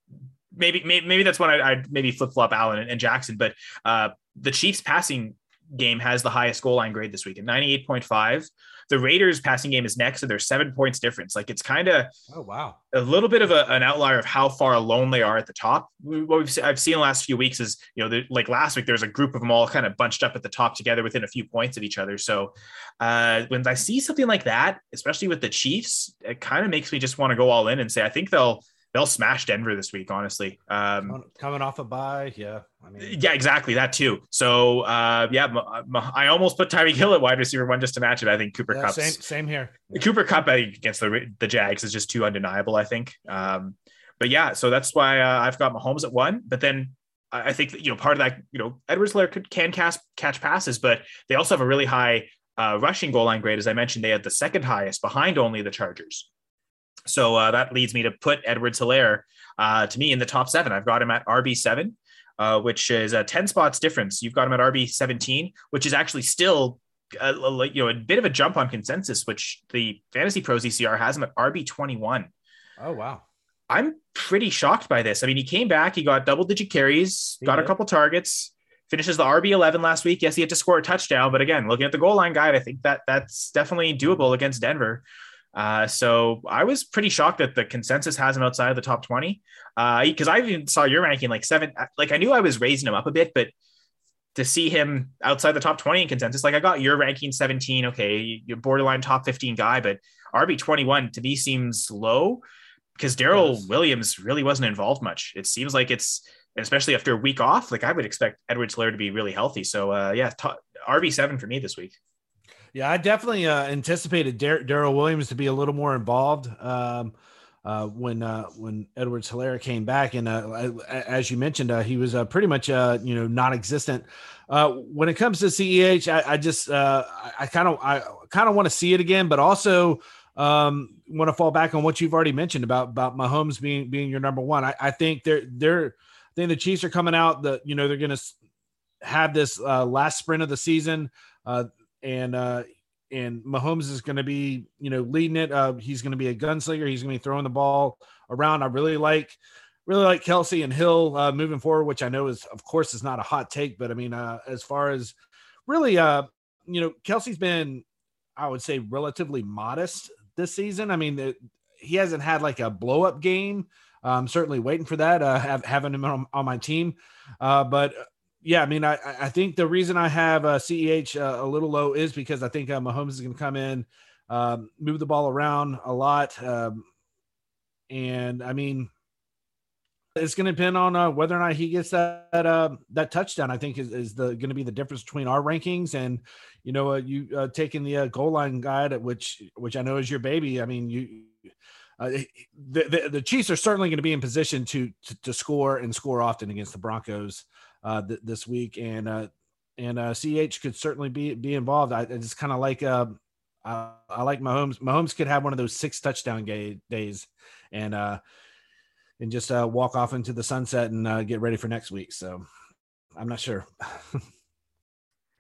maybe, maybe, maybe that's when I, I'd maybe flip flop Allen and, and Jackson. But uh, the Chiefs passing game has the highest goal line grade this week at ninety-eight point five. The Raiders passing game is next, and there's seven points difference. Like, it's kind of oh wow, a little bit of a, an outlier of how far alone they are at the top. What we've I've seen the last few weeks is, you know, like last week, there's a group of them all kind of bunched up at the top together within a few points of each other. So uh, when I see something like that, especially with the Chiefs, it kind of makes me just want to go all in and say, I think they'll, they'll smash Denver this week, honestly. Um, Coming off a bye. Yeah. I mean, yeah, exactly. That too. So uh, yeah, I almost put Tyreek Hill at wide receiver one just to match it. I think Cooper yeah, Kupp. Same, same here. Yeah. Cooper Kupp against the the Jags is just too undeniable, I think. Um, but yeah, so that's why uh, I've got Mahomes at one. But then I think that, you know, part of that, you know, Edwards-Helaire could can cast, catch passes, but they also have a really high uh, rushing goal line grade. As I mentioned, they had the second highest behind only the Chargers. So uh, that leads me to put Edwards-Helaire uh, to me in the top seven. I've got him at R B seven, uh, which is a ten spots difference. You've got him at R B seventeen, which is actually still a, a, you know, a bit of a jump on consensus, which the Fantasy Pros E C R has him at R B twenty-one. Oh, wow. I'm pretty shocked by this. I mean, he came back, he got double digit carries, he got did. a couple targets, finishes the R B eleven last week. Yes, he had to score a touchdown, but again, looking at the goal line guide, I think that that's definitely doable against Denver. Uh, so I was pretty shocked that the consensus has him outside of the top twenty. Uh, because I even saw your ranking like seven. Like, I knew I was raising him up a bit, but to see him outside the top twenty in consensus, like I got your ranking seventeen. Okay, you're borderline top fifteen guy, but R B twenty-one to me seems low because Darrell yes. Williams really wasn't involved much. It seems like it's, especially after a week off, like I would expect Edwards-Helaire to be really healthy. So uh, yeah, t- R B seven for me this week. Yeah, I definitely uh, anticipated Dar- Darrell Williams to be a little more involved um, uh, when uh, when Edwards-Helaire came back, and uh, as you mentioned, uh, he was uh, pretty much uh, you know non-existent. Uh, when it comes to C E H, I, I just uh, I kind of I kind of want to see it again, but also um, want to fall back on what you've already mentioned about about Mahomes being being your number one. I, I think they're they're I think the Chiefs are coming out. The you know they're going to have this uh, last sprint of the season. Uh, And, uh, and Mahomes is going to be, you know, leading it. Uh, he's going to be a gunslinger. He's going to be throwing the ball around. I really like, really like Kelce and Hill uh, moving forward, which I know is, of course, is not a hot take, but I mean, uh, as far as really, uh, you know, Kelce's been, I would say, relatively modest this season. I mean, the, he hasn't had like a blow up game. I'm certainly waiting for that, uh, have, having him on, on my team. Uh, but Yeah, I mean, I, I think the reason I have uh, C E H uh, a little low is because I think uh, Mahomes is going to come in, um, move the ball around a lot. Um, and, I mean, it's going to depend on uh, whether or not he gets that that, uh, that touchdown, I think, is, is the going to be the difference between our rankings and, you know, uh, you uh, taking the uh, goal line guide, which which I know is your baby. I mean, you uh, the, the, the Chiefs are certainly going to be in position to, to to score and score often against the Broncos uh th- this week, and uh and uh C H could certainly be be involved. I, I just kind of like uh I, I like Mahomes. Mahomes could have one of those six touchdown ga- days and uh and just uh walk off into the sunset and uh, get ready for next week. So I'm not sure.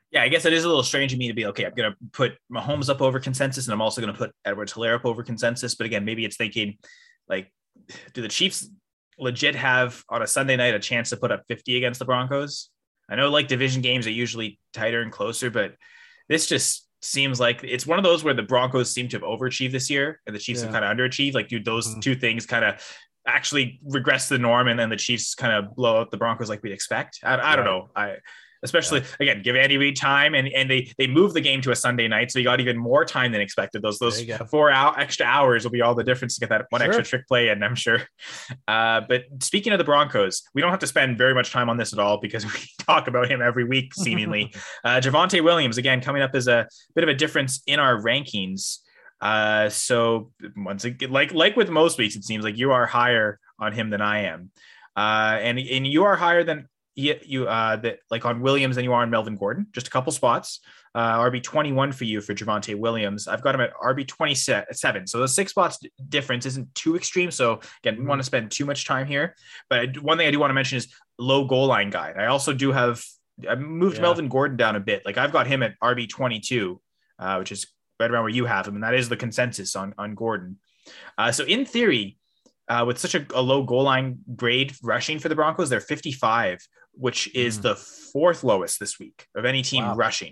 Yeah, I guess it is a little strange to me to be okay. I'm going to put Mahomes up over consensus, and I'm also going to put Edwards-Helaire up over consensus. But again, maybe it's thinking like, do the Chiefs legit have on a Sunday night a chance to put up fifty against the Broncos? I know like division games are usually tighter and closer, but this just seems like it's one of those where the Broncos seem to have overachieved this year and the Chiefs yeah. have kind of underachieved. Like, dude, those mm-hmm. two things kind of actually regress the norm, and then the Chiefs kind of blow out the Broncos like we'd expect. I, I right. don't know. I especially yeah. again, give Andy Reid time, and and they they moved the game to a Sunday night, so you got even more time than expected. Those those four hour extra hours will be all the difference to get that one sure. extra trick play in, I'm sure. Uh, but speaking of the Broncos, we don't have to spend very much time on this at all because we talk about him every week seemingly. uh, Javonte Williams again coming up as a bit of a difference in our rankings. Uh, so once again, like like with most weeks, it seems like you are higher on him than I am, uh, and and you are higher than. You, you uh that like on Williams than you are on Melvin Gordon, just a couple spots. Uh, R B twenty-one for you for Javonte Williams. I've got him at R B twenty-seven. So the six spots difference isn't too extreme. So again, we want to spend too much time here. But one thing I do want to mention is low goal line guide. I also do have I moved yeah. Melvin Gordon down a bit. Like I've got him at R B twenty-two, uh, which is right around where you have him, and that is the consensus on on Gordon. Uh, so in theory, uh, with such a, a low goal line grade rushing for the Broncos, they're fifty-five, which is mm. the fourth lowest this week of any team wow. rushing.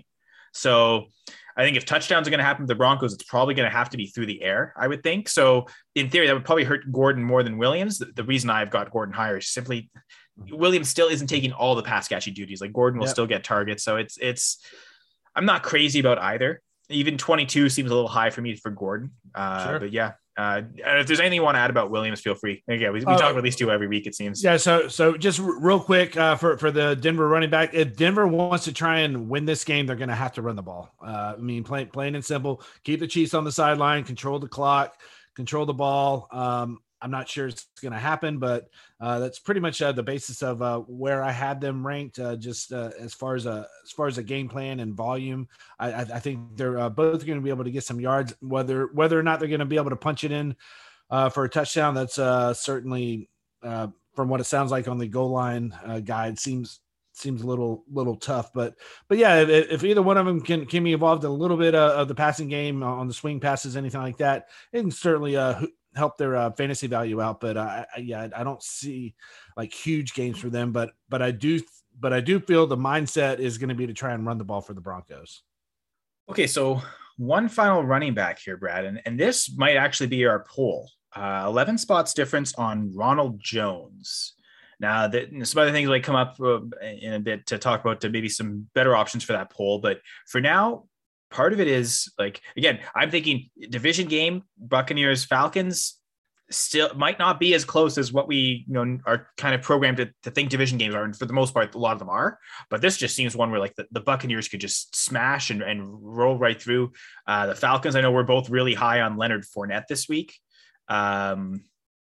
So I think if touchdowns are going to happen to the Broncos, it's probably going to have to be through the air, I would think. So in theory, that would probably hurt Gordon more than Williams. The, the reason I've got Gordon higher is simply Williams still isn't taking all the pass catching duties. Like Gordon will yep. still get targets. So it's, it's, I'm not crazy about either. Even twenty-two seems a little high for me for Gordon. Uh, sure. But yeah. Uh, if there's anything you want to add about Williams, feel free. Again, we, we uh, talk about these two every week, it seems. Yeah. So, so just r- real quick uh, for for the Denver running back, if Denver wants to try and win this game, they're going to have to run the ball. Uh, I mean, plain plain and simple. Keep the Chiefs on the sideline, control the clock, control the ball. Um, I'm not sure it's going to happen, but uh, that's pretty much uh, the basis of uh, where I had them ranked. Uh, just uh, as far as a as far as a game plan and volume, I, I, I think they're uh, both going to be able to get some yards. Whether whether or not they're going to be able to punch it in uh, for a touchdown, that's uh, certainly uh, from what it sounds like on the goal line uh, guide seems seems a little little tough. But but yeah, if, if either one of them can can be involved in a little bit uh, of the passing game on the swing passes, anything like that, it can certainly uh, help their uh, fantasy value out. But uh, I, yeah, I don't see like huge games for them, but, but I do, but I do feel the mindset is going to be to try and run the ball for the Broncos. Okay. So one final running back here, Brad, and, and this might actually be our poll, uh, eleven spots difference on Ronald Jones. Now that some other things might come up uh, in a bit to talk about, to maybe some better options for that poll. But for now, part of it is like, again, I'm thinking division game, Buccaneers, Falcons still might not be as close as what we, you know, are kind of programmed to, to think division games are. And for the most part, a lot of them are, but this just seems one where like the, the Buccaneers could just smash and, and roll right through uh, the Falcons. I know we're both really high on Leonard Fournette this week. Um,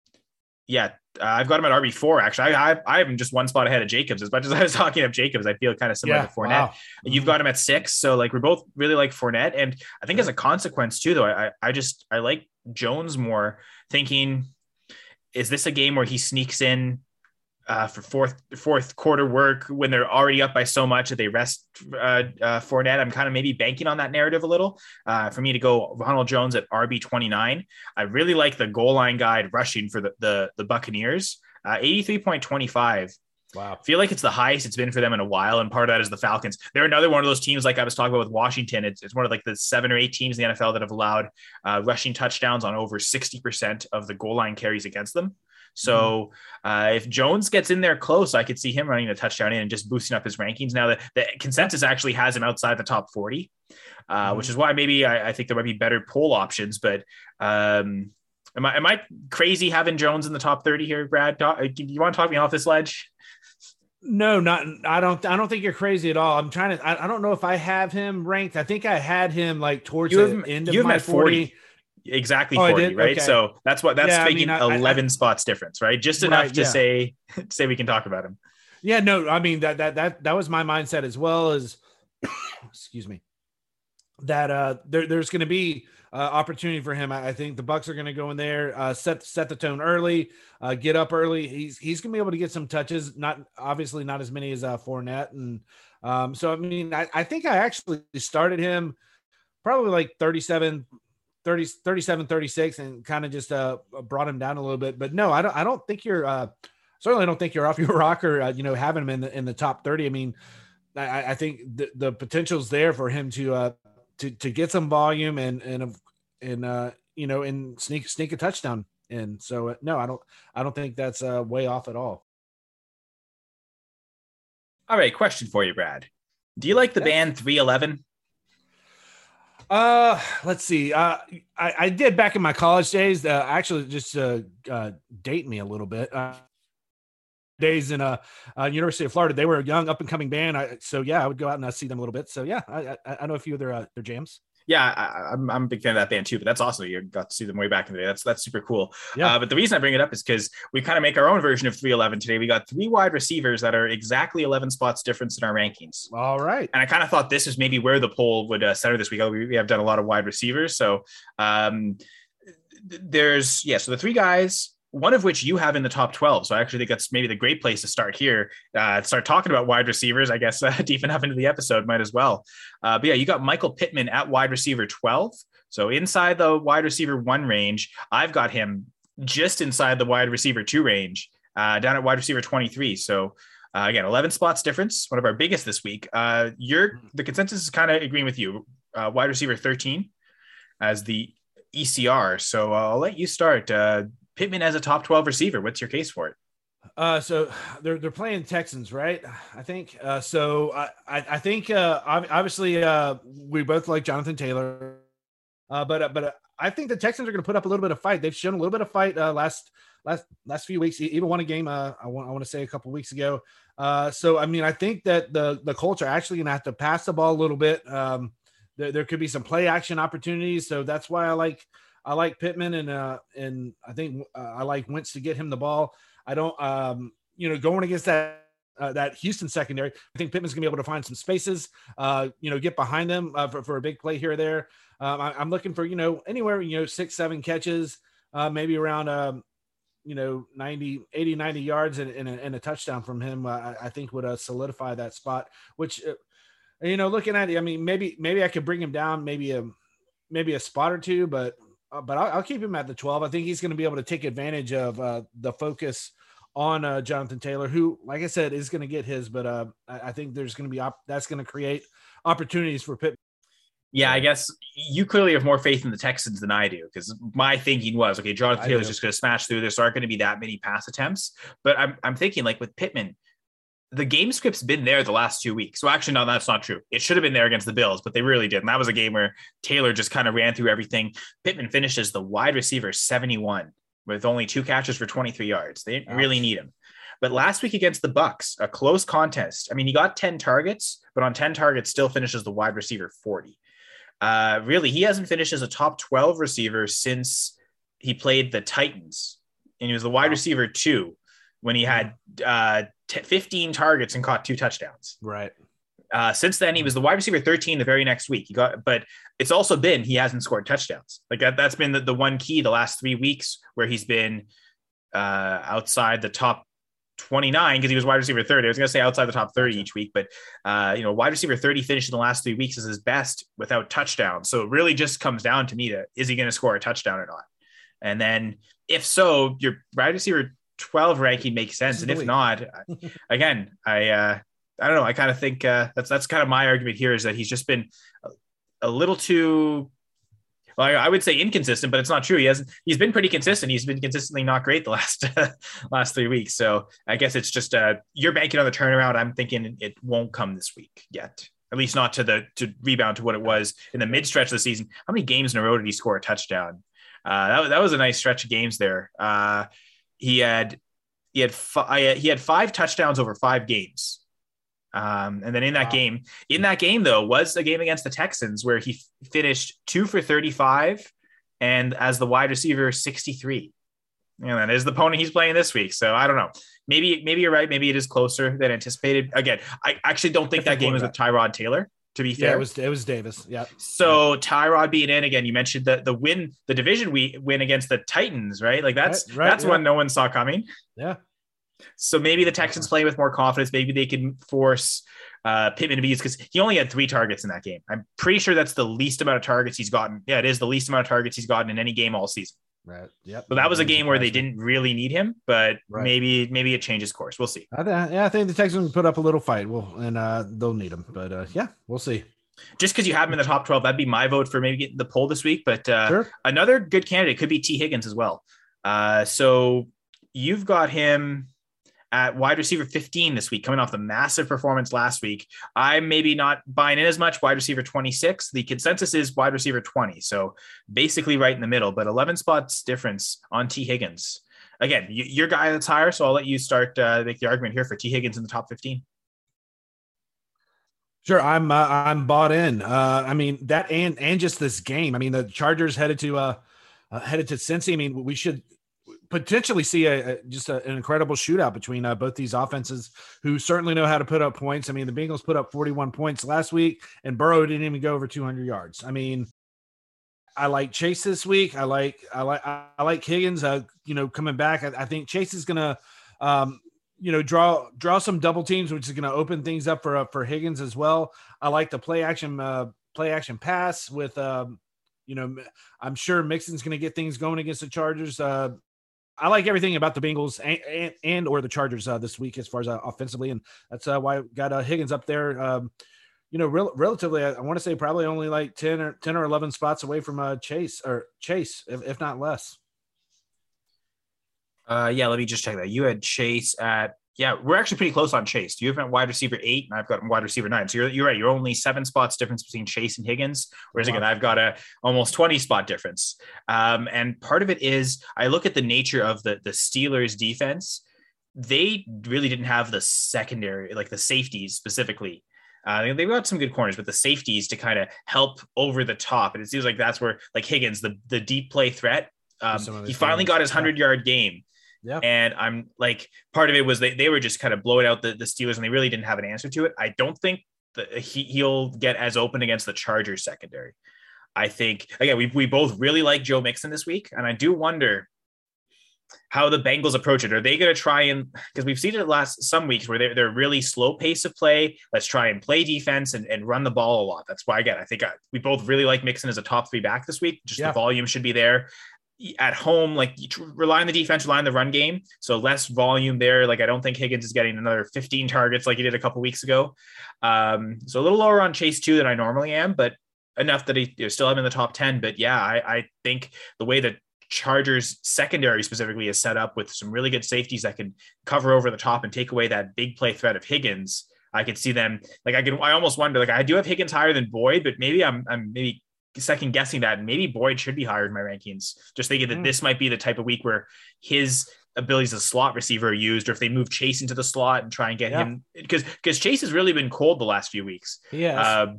yeah, uh, I've got him at R B four. Actually, I, I I have him just one spot ahead of Jacobs. As much as I was talking of Jacobs, I feel kind of similar yeah, to Fournette. Wow. You've got him at six, so like we're both really like Fournette, and I think as a consequence too, though, I I just I like Jones more. Thinking, is this a game where he sneaks in uh, for fourth fourth quarter work when they're already up by so much that they rest uh, uh, Fournette? I'm kind of maybe banking on that narrative a little. Uh, for me to go Ronald Jones at R B twenty-nine. I really like the goal line guide rushing for the the, the Buccaneers, uh, eighty-three point two five. Wow. I feel like it's the highest it's been for them in a while. And part of that is the Falcons. They're another one of those teams, like I was talking about with Washington. It's, it's one of like the seven or eight teams in the N F L that have allowed uh, rushing touchdowns on over sixty percent of the goal line carries against them. So uh, if Jones gets in there close, I could see him running a touchdown in and just boosting up his rankings. Now the, the consensus actually has him outside the top forty, uh, mm-hmm. which is why maybe I, I think there might be better poll options, but um, am I, am I crazy having Jones in the top thirty here, Brad? Do you want to talk me off this ledge? No, not, I don't, I don't think you're crazy at all. I'm trying to, I, I don't know if I have him ranked. I think I had him like towards you the have, end of you have my forty. forty. Exactly oh, forty, right? Okay. So that's what that's yeah, making I mean, I, eleven I, spots difference, right? Just enough right, to yeah. say say we can talk about him. Yeah, no, I mean that that that that was my mindset as well as excuse me. that uh, there, there's going to be uh, opportunity for him. I, I think the Bucks are going to go in there, uh, set set the tone early, uh, get up early. He's he's going to be able to get some touches. Not obviously not as many as uh, Fournette, and um, so I mean I, I think I actually started him probably like thirty-seven, thirty, thirty-seven, thirty-six, and kind of just uh, brought him down a little bit. But no, I don't I don't think you're uh, certainly don't think you're off your rocker. Uh, you know, having him in the in the top thirty. I mean, I, I think the the potential's there for him to. Uh, to to get some volume and and and uh you know and sneak sneak a touchdown in. So uh, no, I don't I don't think that's uh way off at all. All right, question for you, Brad. Do you like the yeah. band three eleven? Uh, let's see. Uh, I, I did back in my college days. Uh, actually, just uh, uh, date me a little bit. Uh, days in a uh, uh, University of Florida, they were a young up and coming band. I, so yeah, I would go out and uh, see them a little bit. So yeah, I, I, I know a few of their uh, their jams. Yeah, I, I'm I'm a big fan of that band too. But that's awesome. You got to see them way back in the day. That's that's super cool. Yeah. Uh, but the reason I bring it up is because we kind of make our own version of three eleven today. We got three wide receivers that are exactly eleven spots difference in our rankings. All right. And I kind of thought this is maybe where the poll would uh, center this week. We, we have done a lot of wide receivers, so um, there's yeah. So the three guys, one of which you have in the top twelve. So I actually think that's maybe the great place to start here. Uh, start talking about wide receivers, I guess, uh, deep enough into the episode, might as well. Uh, but yeah, you got Michael Pittman at wide receiver twelve. So inside the wide receiver one range, I've got him just inside the wide receiver two range, uh, down at wide receiver twenty-three. So uh, again, eleven spots difference, one of our biggest this week. Uh, you're, the consensus is kind of agreeing with you. Uh, wide receiver thirteen as the E C R. So uh, I'll let you start. Uh, Pittman as a top twelve receiver. What's your case for it? Uh, so they're they're playing Texans, right? I think. Uh, so I I, I think uh, obviously uh, we both like Jonathan Taylor, uh, but uh, but uh, I think the Texans are going to put up a little bit of fight. They've shown a little bit of fight uh, last last last few weeks. Even won a game. Uh, I want I want to say a couple weeks ago. Uh, so I mean, I think that the the Colts are actually going to have to pass the ball a little bit. Um, there there could be some play action opportunities. So that's why I like. I like Pittman and uh and I think uh, I like Wentz to get him the ball. I don't um you know going against that uh, that Houston secondary. I think Pittman's gonna be able to find some spaces. Uh you know get behind them uh, for for a big play here or there. Um, I, I'm looking for you know anywhere you know six seven catches, uh maybe around um you know ninety, eighty, ninety yards and, and, a, and a touchdown from him. Uh, I, I think would uh, solidify that spot. Which uh, you know looking at it, I mean maybe maybe I could bring him down maybe a maybe a spot or two, but. Uh, but I'll, I'll keep him at the twelve. I think he's going to be able to take advantage of uh, the focus on uh, Jonathan Taylor, who, like I said, is going to get his. But uh, I, I think there's going to be op- that's going to create opportunities for Pitt. Yeah, I guess you clearly have more faith in the Texans than I do, because my thinking was, okay, Jonathan Taylor's just going to smash through. There aren't going to be that many pass attempts. But I'm I'm thinking like with Pittman, the game script's been there the last two weeks. So actually, no, that's not true. It should have been there against the Bills, but they really didn't. That was a game where Taylor just kind of ran through everything. Pittman finishes the wide receiver seventy-one with only two catches for twenty-three yards. They didn't Ouch. really need him. But last week against the Bucks, a close contest. I mean, he got ten targets, but on ten targets still finishes the wide receiver forty. Uh, really, he hasn't finished as a top twelve receiver since he played the Titans. And he was the wide wow. receiver two when he had uh, t- fifteen targets and caught two touchdowns. Right. Uh, since then, he was the wide receiver thirteen the very next week. He got, but it's also been he hasn't scored touchdowns. Like that, that's been the, the one key the last three weeks where he's been uh, outside the top twenty-nine because he was wide receiver thirty. I was going to say outside the top thirty each week, but uh, you know, wide receiver thirty finished in the last three weeks is his best without touchdowns. So it really just comes down to me to is he going to score a touchdown or not? And then if so, your wide receiver twelve ranking makes sense. And if not, again, I, uh, I don't know. I kind of think uh, that's, that's kind of my argument here is that he's just been a, a little too, well, I would say inconsistent, but it's not true. He hasn't, he's been pretty consistent. He's been consistently not great the last, last three weeks. So I guess it's just, uh, you're banking on the turnaround. I'm thinking it won't come this week yet, at least not to the, to rebound to what it was in the mid stretch of the season. How many games in a row did he score a touchdown? Uh, that, that was a nice stretch of games there. Uh, he had, he had, fi- he had five touchdowns over five games. Um, and then in that wow. game, in that game though, was a game against the Texans where he f- finished two for thirty-five and as the wide receiver sixty-three. And that is the opponent he's playing this week. So I don't know. Maybe, maybe you're right. Maybe it is closer than anticipated. Again, I actually don't think that game is with Tyrod Taylor. to be Yeah, fair. it was it was Davis. Yeah. So yeah. Tyrod being in again, you mentioned the the win, the division we win against the Titans, right? Like that's right, right, that's yeah. one no one saw coming. Yeah. So maybe the Texans playing with more confidence. Maybe they can force uh, Pittman to be used because he only had three targets in that game. I'm pretty sure that's the least amount of targets he's gotten. Yeah, it is the least amount of targets he's gotten in any game all season. Right. Yep. So that was a game where they didn't really need him, but right. maybe maybe it changes course. We'll see. I th- yeah, I think the Texans put up a little fight. Well, and uh, they'll need him, but uh, yeah, we'll see. Just because you have him in the top twelve, that'd be my vote for maybe getting the poll this week. But uh, sure. Another good candidate could be T. Higgins as well. Uh, so you've got him at wide receiver fifteen this week, coming off the massive performance last week. I'm maybe not buying in as much. Wide receiver twenty-six. The consensus is wide receiver twenty. So basically right in the middle, but eleven spots difference on T. Higgins. Again, your guy that's higher, so I'll let you start uh, make the argument here for T. Higgins in the top fifteen. Sure, I'm uh, I'm bought in. Uh, I mean that and and just this game. I mean the Chargers headed to uh, uh headed to Cincy. I mean we should potentially see a, a just a, an incredible shootout between uh, both these offenses, who certainly know how to put up points. I mean the Bengals put up forty-one points last week, and Burrow didn't even go over two hundred yards. I mean, I like Chase this week. I like I like I like Higgins. Uh, you know, coming back, I, I think Chase is gonna. Um, you know, draw draw some double teams, which is going to open things up for uh, for Higgins as well. I like the play action uh, play action pass with, um, you know, I'm sure Mixon's going to get things going against the Chargers. Uh, I like everything about the Bengals and and, and or the Chargers uh, this week as far as uh, offensively, and that's uh, why I got uh, Higgins up there. Um, you know, rel- relatively, I, I want to say probably only like ten or ten or eleven spots away from uh, Chase or Chase, if, if not less. Uh, yeah, let me just check that. You had Chase at, yeah, we're actually pretty close on Chase. You have wide receiver eight, and I've got wide receiver nine. So you're, you're right. You're only seven spots difference between Chase and Higgins. Whereas wow. again, I've got a almost twenty spot difference. Um, and part of it is I look at the nature of the, the Steelers defense. They really didn't have the secondary, like the safeties specifically. Uh, they've got some good corners, but the safeties to kind of help over the top. And it seems like that's where, like Higgins, the, the deep play threat, um, he finally games. got his hundred yard game. Yeah. And I'm like, part of it was they, they were just kind of blowing out the, the Steelers, and they really didn't have an answer to it. I don't think that he, he'll get as open against the Chargers secondary. I think, again, we, we both really like Joe Mixon this week. And I do wonder how the Bengals approach it. Are they going to try and, because we've seen it last some weeks where they're, they're really slow pace of play. Let's try and play defense and, and run the ball a lot. That's why, again, I think I, we both really like Mixon as a top three back this week. Just yeah. the volume should be there. At home, like rely on the defense, rely on the run game. So less volume there. Like I don't think Higgins is getting another fifteen targets like he did a couple weeks ago. Um, so a little lower on Chase too than I normally am, but enough that he you know, still have in the top ten. But yeah, I, I think the way that Chargers secondary specifically is set up with some really good safeties that can cover over the top and take away that big play threat of Higgins. I could see them like I could. I almost wonder like I do have Higgins higher than Boyd, but maybe I'm I'm maybe. second guessing that, and maybe Boyd should be higher in my rankings. Just thinking that mm. this might be the type of week where his abilities as a slot receiver are used, or if they move Chase into the slot and try and get yeah. him, because because Chase has really been cold the last few weeks. Yeah. Uh,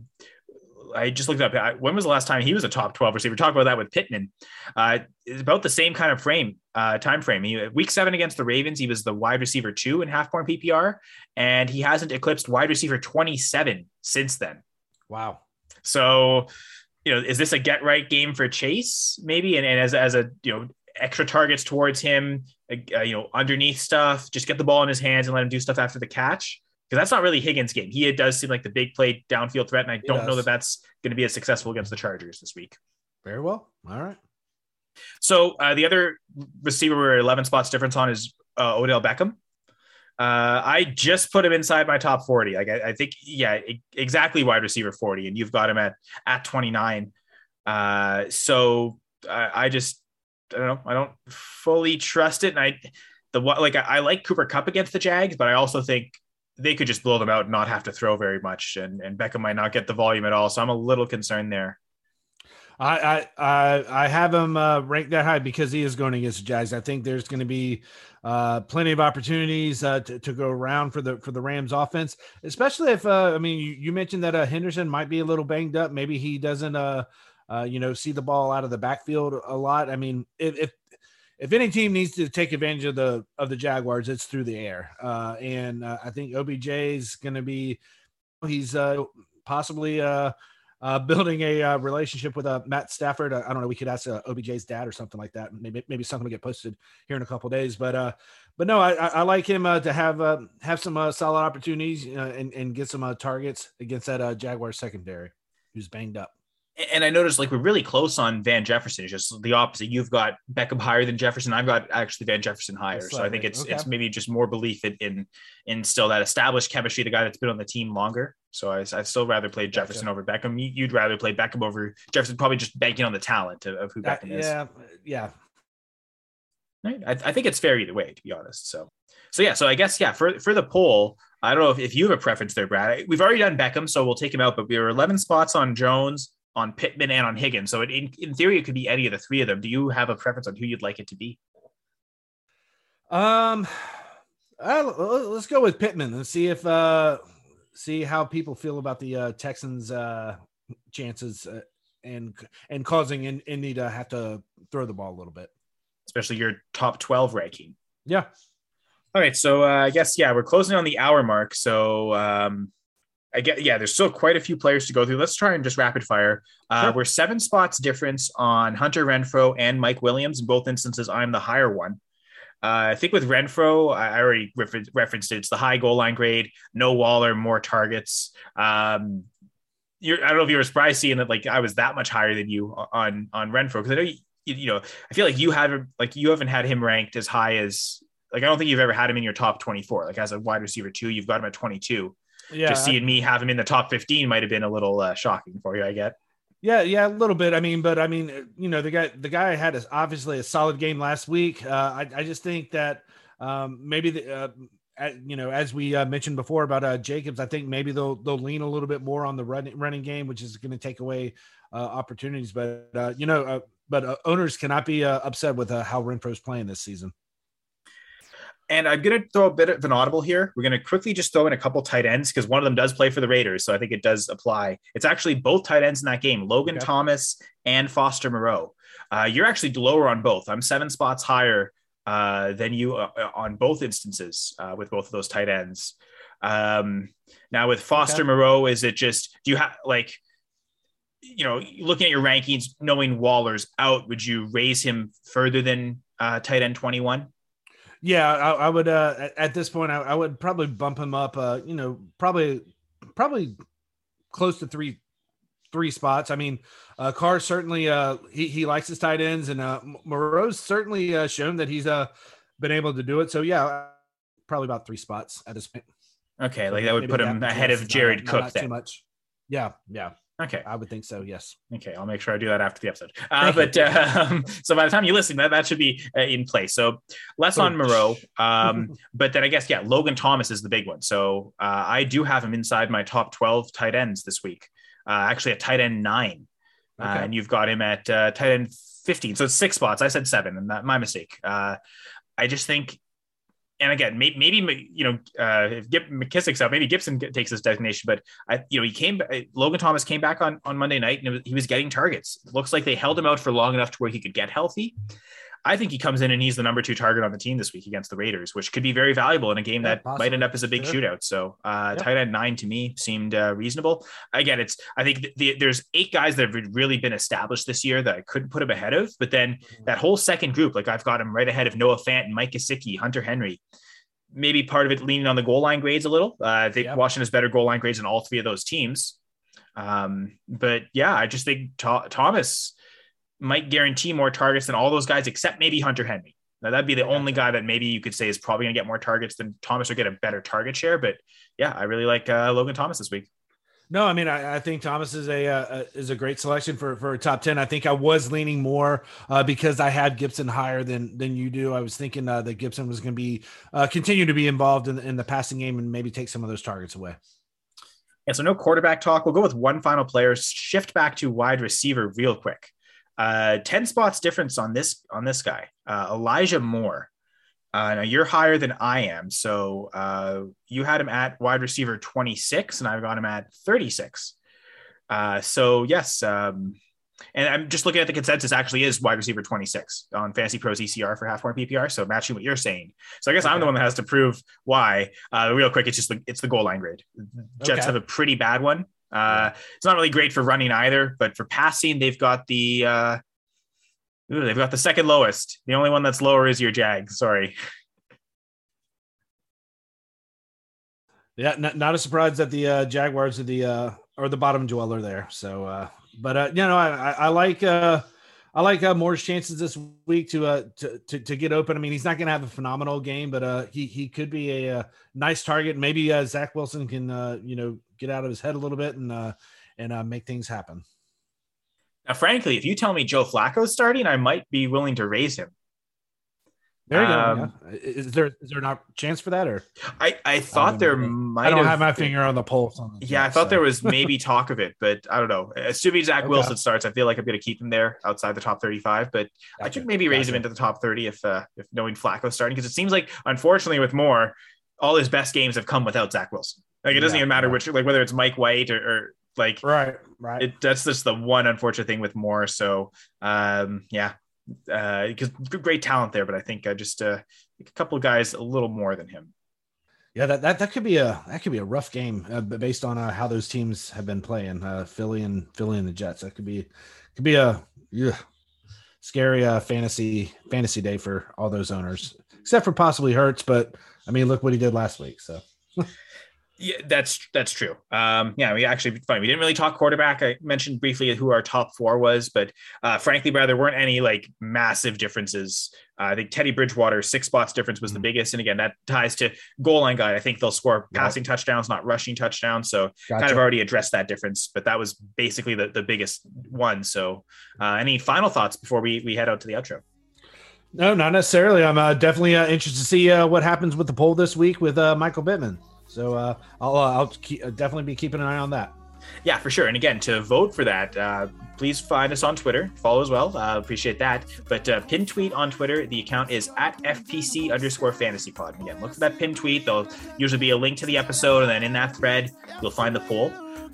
I just looked up. When was the last time he was a top twelve receiver? Talk about that with Pittman. Uh, it's about the same kind of frame, uh, time frame. He, week seven against the Ravens, he was the wide receiver two in half point P P R, and he hasn't eclipsed wide receiver twenty-seven since then. Wow. So, you know, is this a get right game for Chase maybe? And, and as, as a, you know, extra targets towards him, uh, you know, underneath stuff, just get the ball in his hands and let him do stuff after the catch. Because that's not really Higgins' game. He does seem like the big play downfield threat. And I don't know that that's going to be as successful against the Chargers this week. Very well. All right. So uh, the other receiver we're eleven spots difference on is uh, Odell Beckham. Uh, I just put him inside my top forty. Like I, I think, yeah, exactly wide receiver forty, and you've got him at at twenty-nine. Uh, so I, I just I don't know. I don't fully trust it, and I the like I, I like Cooper Kupp against the Jags, but I also think they could just blow them out and not have to throw very much, and and Beckham might not get the volume at all. So I'm a little concerned there. I I I have him uh, ranked that high because he is going against the Jags. I think there's going to be uh, plenty of opportunities uh, to, to go around for the for the Rams offense, especially if uh, I mean you, you mentioned that uh, Henderson might be a little banged up. Maybe he doesn't uh, uh, you know see the ball out of the backfield a lot. I mean if, if if any team needs to take advantage of the of the Jaguars, it's through the air. Uh, and uh, I think O B J is going to be he's uh, possibly uh, uh, building a uh, relationship with uh, Matt Stafford. I, I don't know. We could ask uh, O B J's dad or something like that. Maybe maybe something will get posted here in a couple of days. But uh, but no, I, I like him uh, to have uh, have some uh, solid opportunities uh, and and get some uh, targets against that uh, Jaguars secondary, who's banged up. And I noticed like we're really close on Van Jefferson. It's just the opposite. You've got Beckham higher than Jefferson. I've got actually Van Jefferson higher. So I think it's okay. it's maybe just more belief in, in in still that established chemistry, the guy that's been on the team longer. So I I still rather play Jefferson gotcha. over Beckham. You'd rather play Beckham over Jefferson, probably just banking on the talent of, of who Beckham uh, is. Yeah, yeah. Right. I, I think it's fair either way, to be honest. So so yeah. So I guess yeah for for the poll. I don't know if, if you have a preference there, Brad. We've already done Beckham, so we'll take him out. But we were eleven spots on Jones, on Pittman, and on Higgins. So in, in theory, it could be any of the three of them. Do you have a preference on who you'd like it to be? Um, uh, let's go with Pittman and see if uh, see how people feel about the uh, Texans' uh, chances uh, and and causing in, Indy to have to throw the ball a little bit, especially your top twelve ranking. Yeah. All right. So uh, I guess yeah, we're closing on the hour mark. So. Um, I get, yeah, there's still quite a few players to go through. Let's try and just rapid fire. Uh, sure. We're seven spots difference on Hunter Renfrow and Mike Williams. In both instances, I'm the higher one. Uh, I think with Renfrow, I already refer- referenced it. It's the high goal line grade, no Waller, more targets. Um, you're, I don't know if you were surprised seeing that, like I was that much higher than you on, on Renfrow. Cause I know, you, you know, I feel like you have like, you haven't had him ranked as high as like, I don't think you've ever had him in your top twenty-four, like as a wide receiver two, you've got him at twenty-two. Yeah, just seeing me have him in the top fifteen might have been a little uh, shocking for you, I get. Yeah, yeah, a little bit. I mean, but I mean, you know, the guy, the guy had a, obviously a solid game last week. Uh, I, I just think that um, maybe the, uh, at, you know, as we uh, mentioned before about uh, Jacobs, I think maybe they'll they'll lean a little bit more on the running running game, which is going to take away uh, opportunities. But uh, you know, uh, but uh, owners cannot be uh, upset with uh, how Renfro's playing this season. And I'm going to throw a bit of an audible here. We're going to quickly just throw in a couple tight ends because one of them does play for the Raiders. So I think it does apply. It's actually both tight ends in that game, Logan okay. Thomas and Foster Moreau. Uh, you're actually lower on both. I'm seven spots higher uh, than you uh, on both instances uh, with both of those tight ends. Um, now with Foster okay. Moreau, is it just, do you have like, you know, looking at your rankings, knowing Waller's out, would you raise him further than uh, tight end twenty-one? Yeah, I, I would. Uh, at this point, I, I would probably bump him up. Uh, you know, probably, probably close to three, three spots. I mean, uh, Carr certainly uh, he he likes his tight ends, and uh, Moreau's certainly uh, shown that he's uh been able to do it. So yeah, probably about three spots at this point. Okay, so like that would put him ahead of Jared not, Cook. Not then. Too much. Yeah, yeah. Okay. I would think so. Yes. Okay. I'll make sure I do that after the episode. Uh, but um, so by the time you listen, that, that should be uh, in place. So less so, on Moreau. Um, but then I guess, yeah, Logan Thomas is the big one. So uh, I do have him inside my top twelve tight ends this week. Uh, actually at tight end nine. Okay. Uh, and you've got him at uh, tight end fifteen. So it's six spots. I said seven and that my mistake. Uh, I just think, and again, maybe, maybe you know, uh, if Gib, McKissick's out, maybe Gibson takes this designation. But I, you know, he came. Logan Thomas came back on, on Monday night, and it was, he was getting targets. It looks like they held him out for long enough to where he could get healthy. I think he comes in and he's the number two target on the team this week against the Raiders, which could be very valuable in a game yeah, that possibly. might end up as a big sure. shootout. So uh, yep. tight end nine to me seemed uh, reasonable. Again, it's I think the, the, there's eight guys that have really been established this year that I couldn't put him ahead of. But then that whole second group, like I've got him right ahead of Noah Fant and Mike Gesicki, Hunter Henry. Maybe part of it leaning on the goal line grades a little. Uh, I think yep. Washington has better goal line grades than all three of those teams. Um, but yeah, I just think Th- Thomas might guarantee more targets than all those guys, except maybe Hunter Henry. Now that'd be the only guy that maybe you could say is probably going to get more targets than Thomas or get a better target share. But yeah, I really like uh, Logan Thomas this week. No, I mean, I, I think Thomas is a uh, is a great selection for, for a top ten. I think I was leaning more uh, because I had Gibson higher than than you do. I was thinking uh, that Gibson was going to be uh, continue to be involved in, in the passing game and maybe take some of those targets away. Yeah, so no quarterback talk. We'll go with one final player. Shift back to wide receiver real quick. Uh, ten spots difference on this on this guy, uh, Elijah Moore. Uh, now you're higher than I am, so uh, you had him at wide receiver twenty-six, and I've got him at thirty-six. Uh, so yes, um, and I'm just looking at the consensus. Actually, is wide receiver twenty-six on Fantasy Pros E C R for half point P P R. So matching what you're saying. So I guess okay. I'm the one that has to prove why. Uh, real quick, it's just the it's the goal line grade. Jets okay. have a pretty bad one. Uh, it's not really great for running either, but for passing, they've got the uh, ooh, they've got the second lowest. The only one that's lower is your Jags. Sorry. Yeah, not, not a surprise that the uh, Jaguars are the uh, are the bottom dweller there. So, uh, but uh, you know, I, I, I like uh, I like uh, Moore's chances this week to, uh, to to to get open. I mean, he's not going to have a phenomenal game, but uh, he he could be a, a nice target. Maybe uh, Zach Wilson can uh, you know get out of his head a little bit and uh, and uh, make things happen. Now, frankly, if you tell me Joe Flacco's starting, I might be willing to raise him. There you um, go. Yeah. Is there is there not a chance for that, or I, I thought um, there might. I don't have, have my finger on the pulse. On the yeah, team, I thought so. there was maybe talk of it, but I don't know. Assuming Zach okay. Wilson starts, I feel like I'm going to keep him there outside the top thirty-five. But gotcha. I could maybe raise gotcha. him into the top thirty if uh, if knowing Flacco's starting, because it seems like, unfortunately, with Moore, all his best games have come without Zach Wilson. Like it doesn't yeah, even matter yeah. which, like whether it's Mike White or, or like right, right. It, that's just the one unfortunate thing with Moore. So um, yeah. Because uh, great talent there, but I think I just uh, a couple of guys a little more than him. Yeah, that, that that could be a that could be a rough game uh, based on uh, how those teams have been playing. Uh, Philly and Philly and the Jets. That could be could be a yeah, scary uh, fantasy fantasy day for all those owners, except for possibly Hurts. But I mean, look what he did last week. So. Yeah, that's that's true. Um, yeah, we actually funny. We didn't really talk quarterback. I mentioned briefly who our top four was, but uh, frankly, Brad, there weren't any like massive differences. Uh, I think Teddy Bridgewater six spots difference was the biggest, and again, that ties to goal line guy. I think they'll score passing yeah. touchdowns, not rushing touchdowns. So gotcha. kind of already addressed that difference, but that was basically the, the biggest one. So, uh, any final thoughts before we we head out to the outro? No, not necessarily. I'm uh, definitely uh, interested to see uh, what happens with the poll this week with uh, Michael Pittman. So uh, I'll uh, I'll keep, uh, definitely be keeping an eye on that. Yeah, for sure. And again, to vote for that, uh, please find us on Twitter. Follow as well. Uh, appreciate that. But uh, pin tweet on Twitter. The account is at F P C underscore fantasy pod. And again, look for that pin tweet. There'll usually be a link to the episode, and then in that thread, you'll find the poll.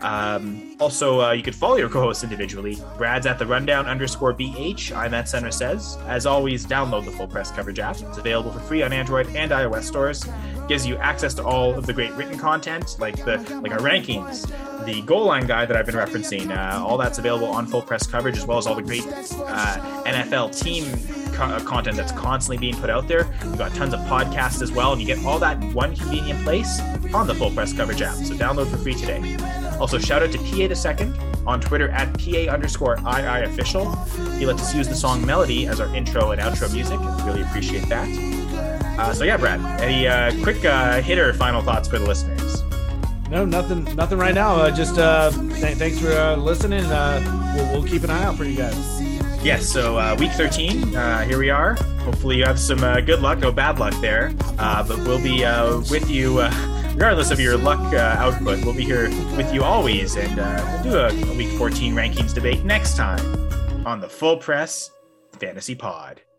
Um, also, uh, you could follow your co-hosts individually. Brad's at the rundown underscore B H. I'm at Center Says. As always, download the Full Press Coverage app. It's available for free on Android and iOS stores. It gives you access to all of the great written content, like the like our rankings, the goal line guide that I've been referencing. Uh, all that's available on Full Press Coverage, as well as all the great uh, N F L team co- content that's constantly being put out there. We've got tons of podcasts as well, and you get all that in one convenient place on the Full Press Coverage app. So download for free today. Also, shout out to P A the Second on Twitter at P A underscore I I official. He lets us use the song Melody as our intro and outro music. Really appreciate that. Uh, so yeah, Brad, any uh, quick uh, hitter final thoughts for the listeners? No, nothing, nothing right now. Uh, just uh, th- thanks for uh, listening. Uh, we'll, we'll keep an eye out for you guys. Yes, so uh, week thirteen, uh, here we are. Hopefully you have some uh, good luck, no bad luck there. Uh, but we'll be uh, with you, uh, regardless of your luck uh, output. We'll be here with you always, and uh, we'll do a, a week fourteen rankings debate next time on the Full Press Fantasy Pod.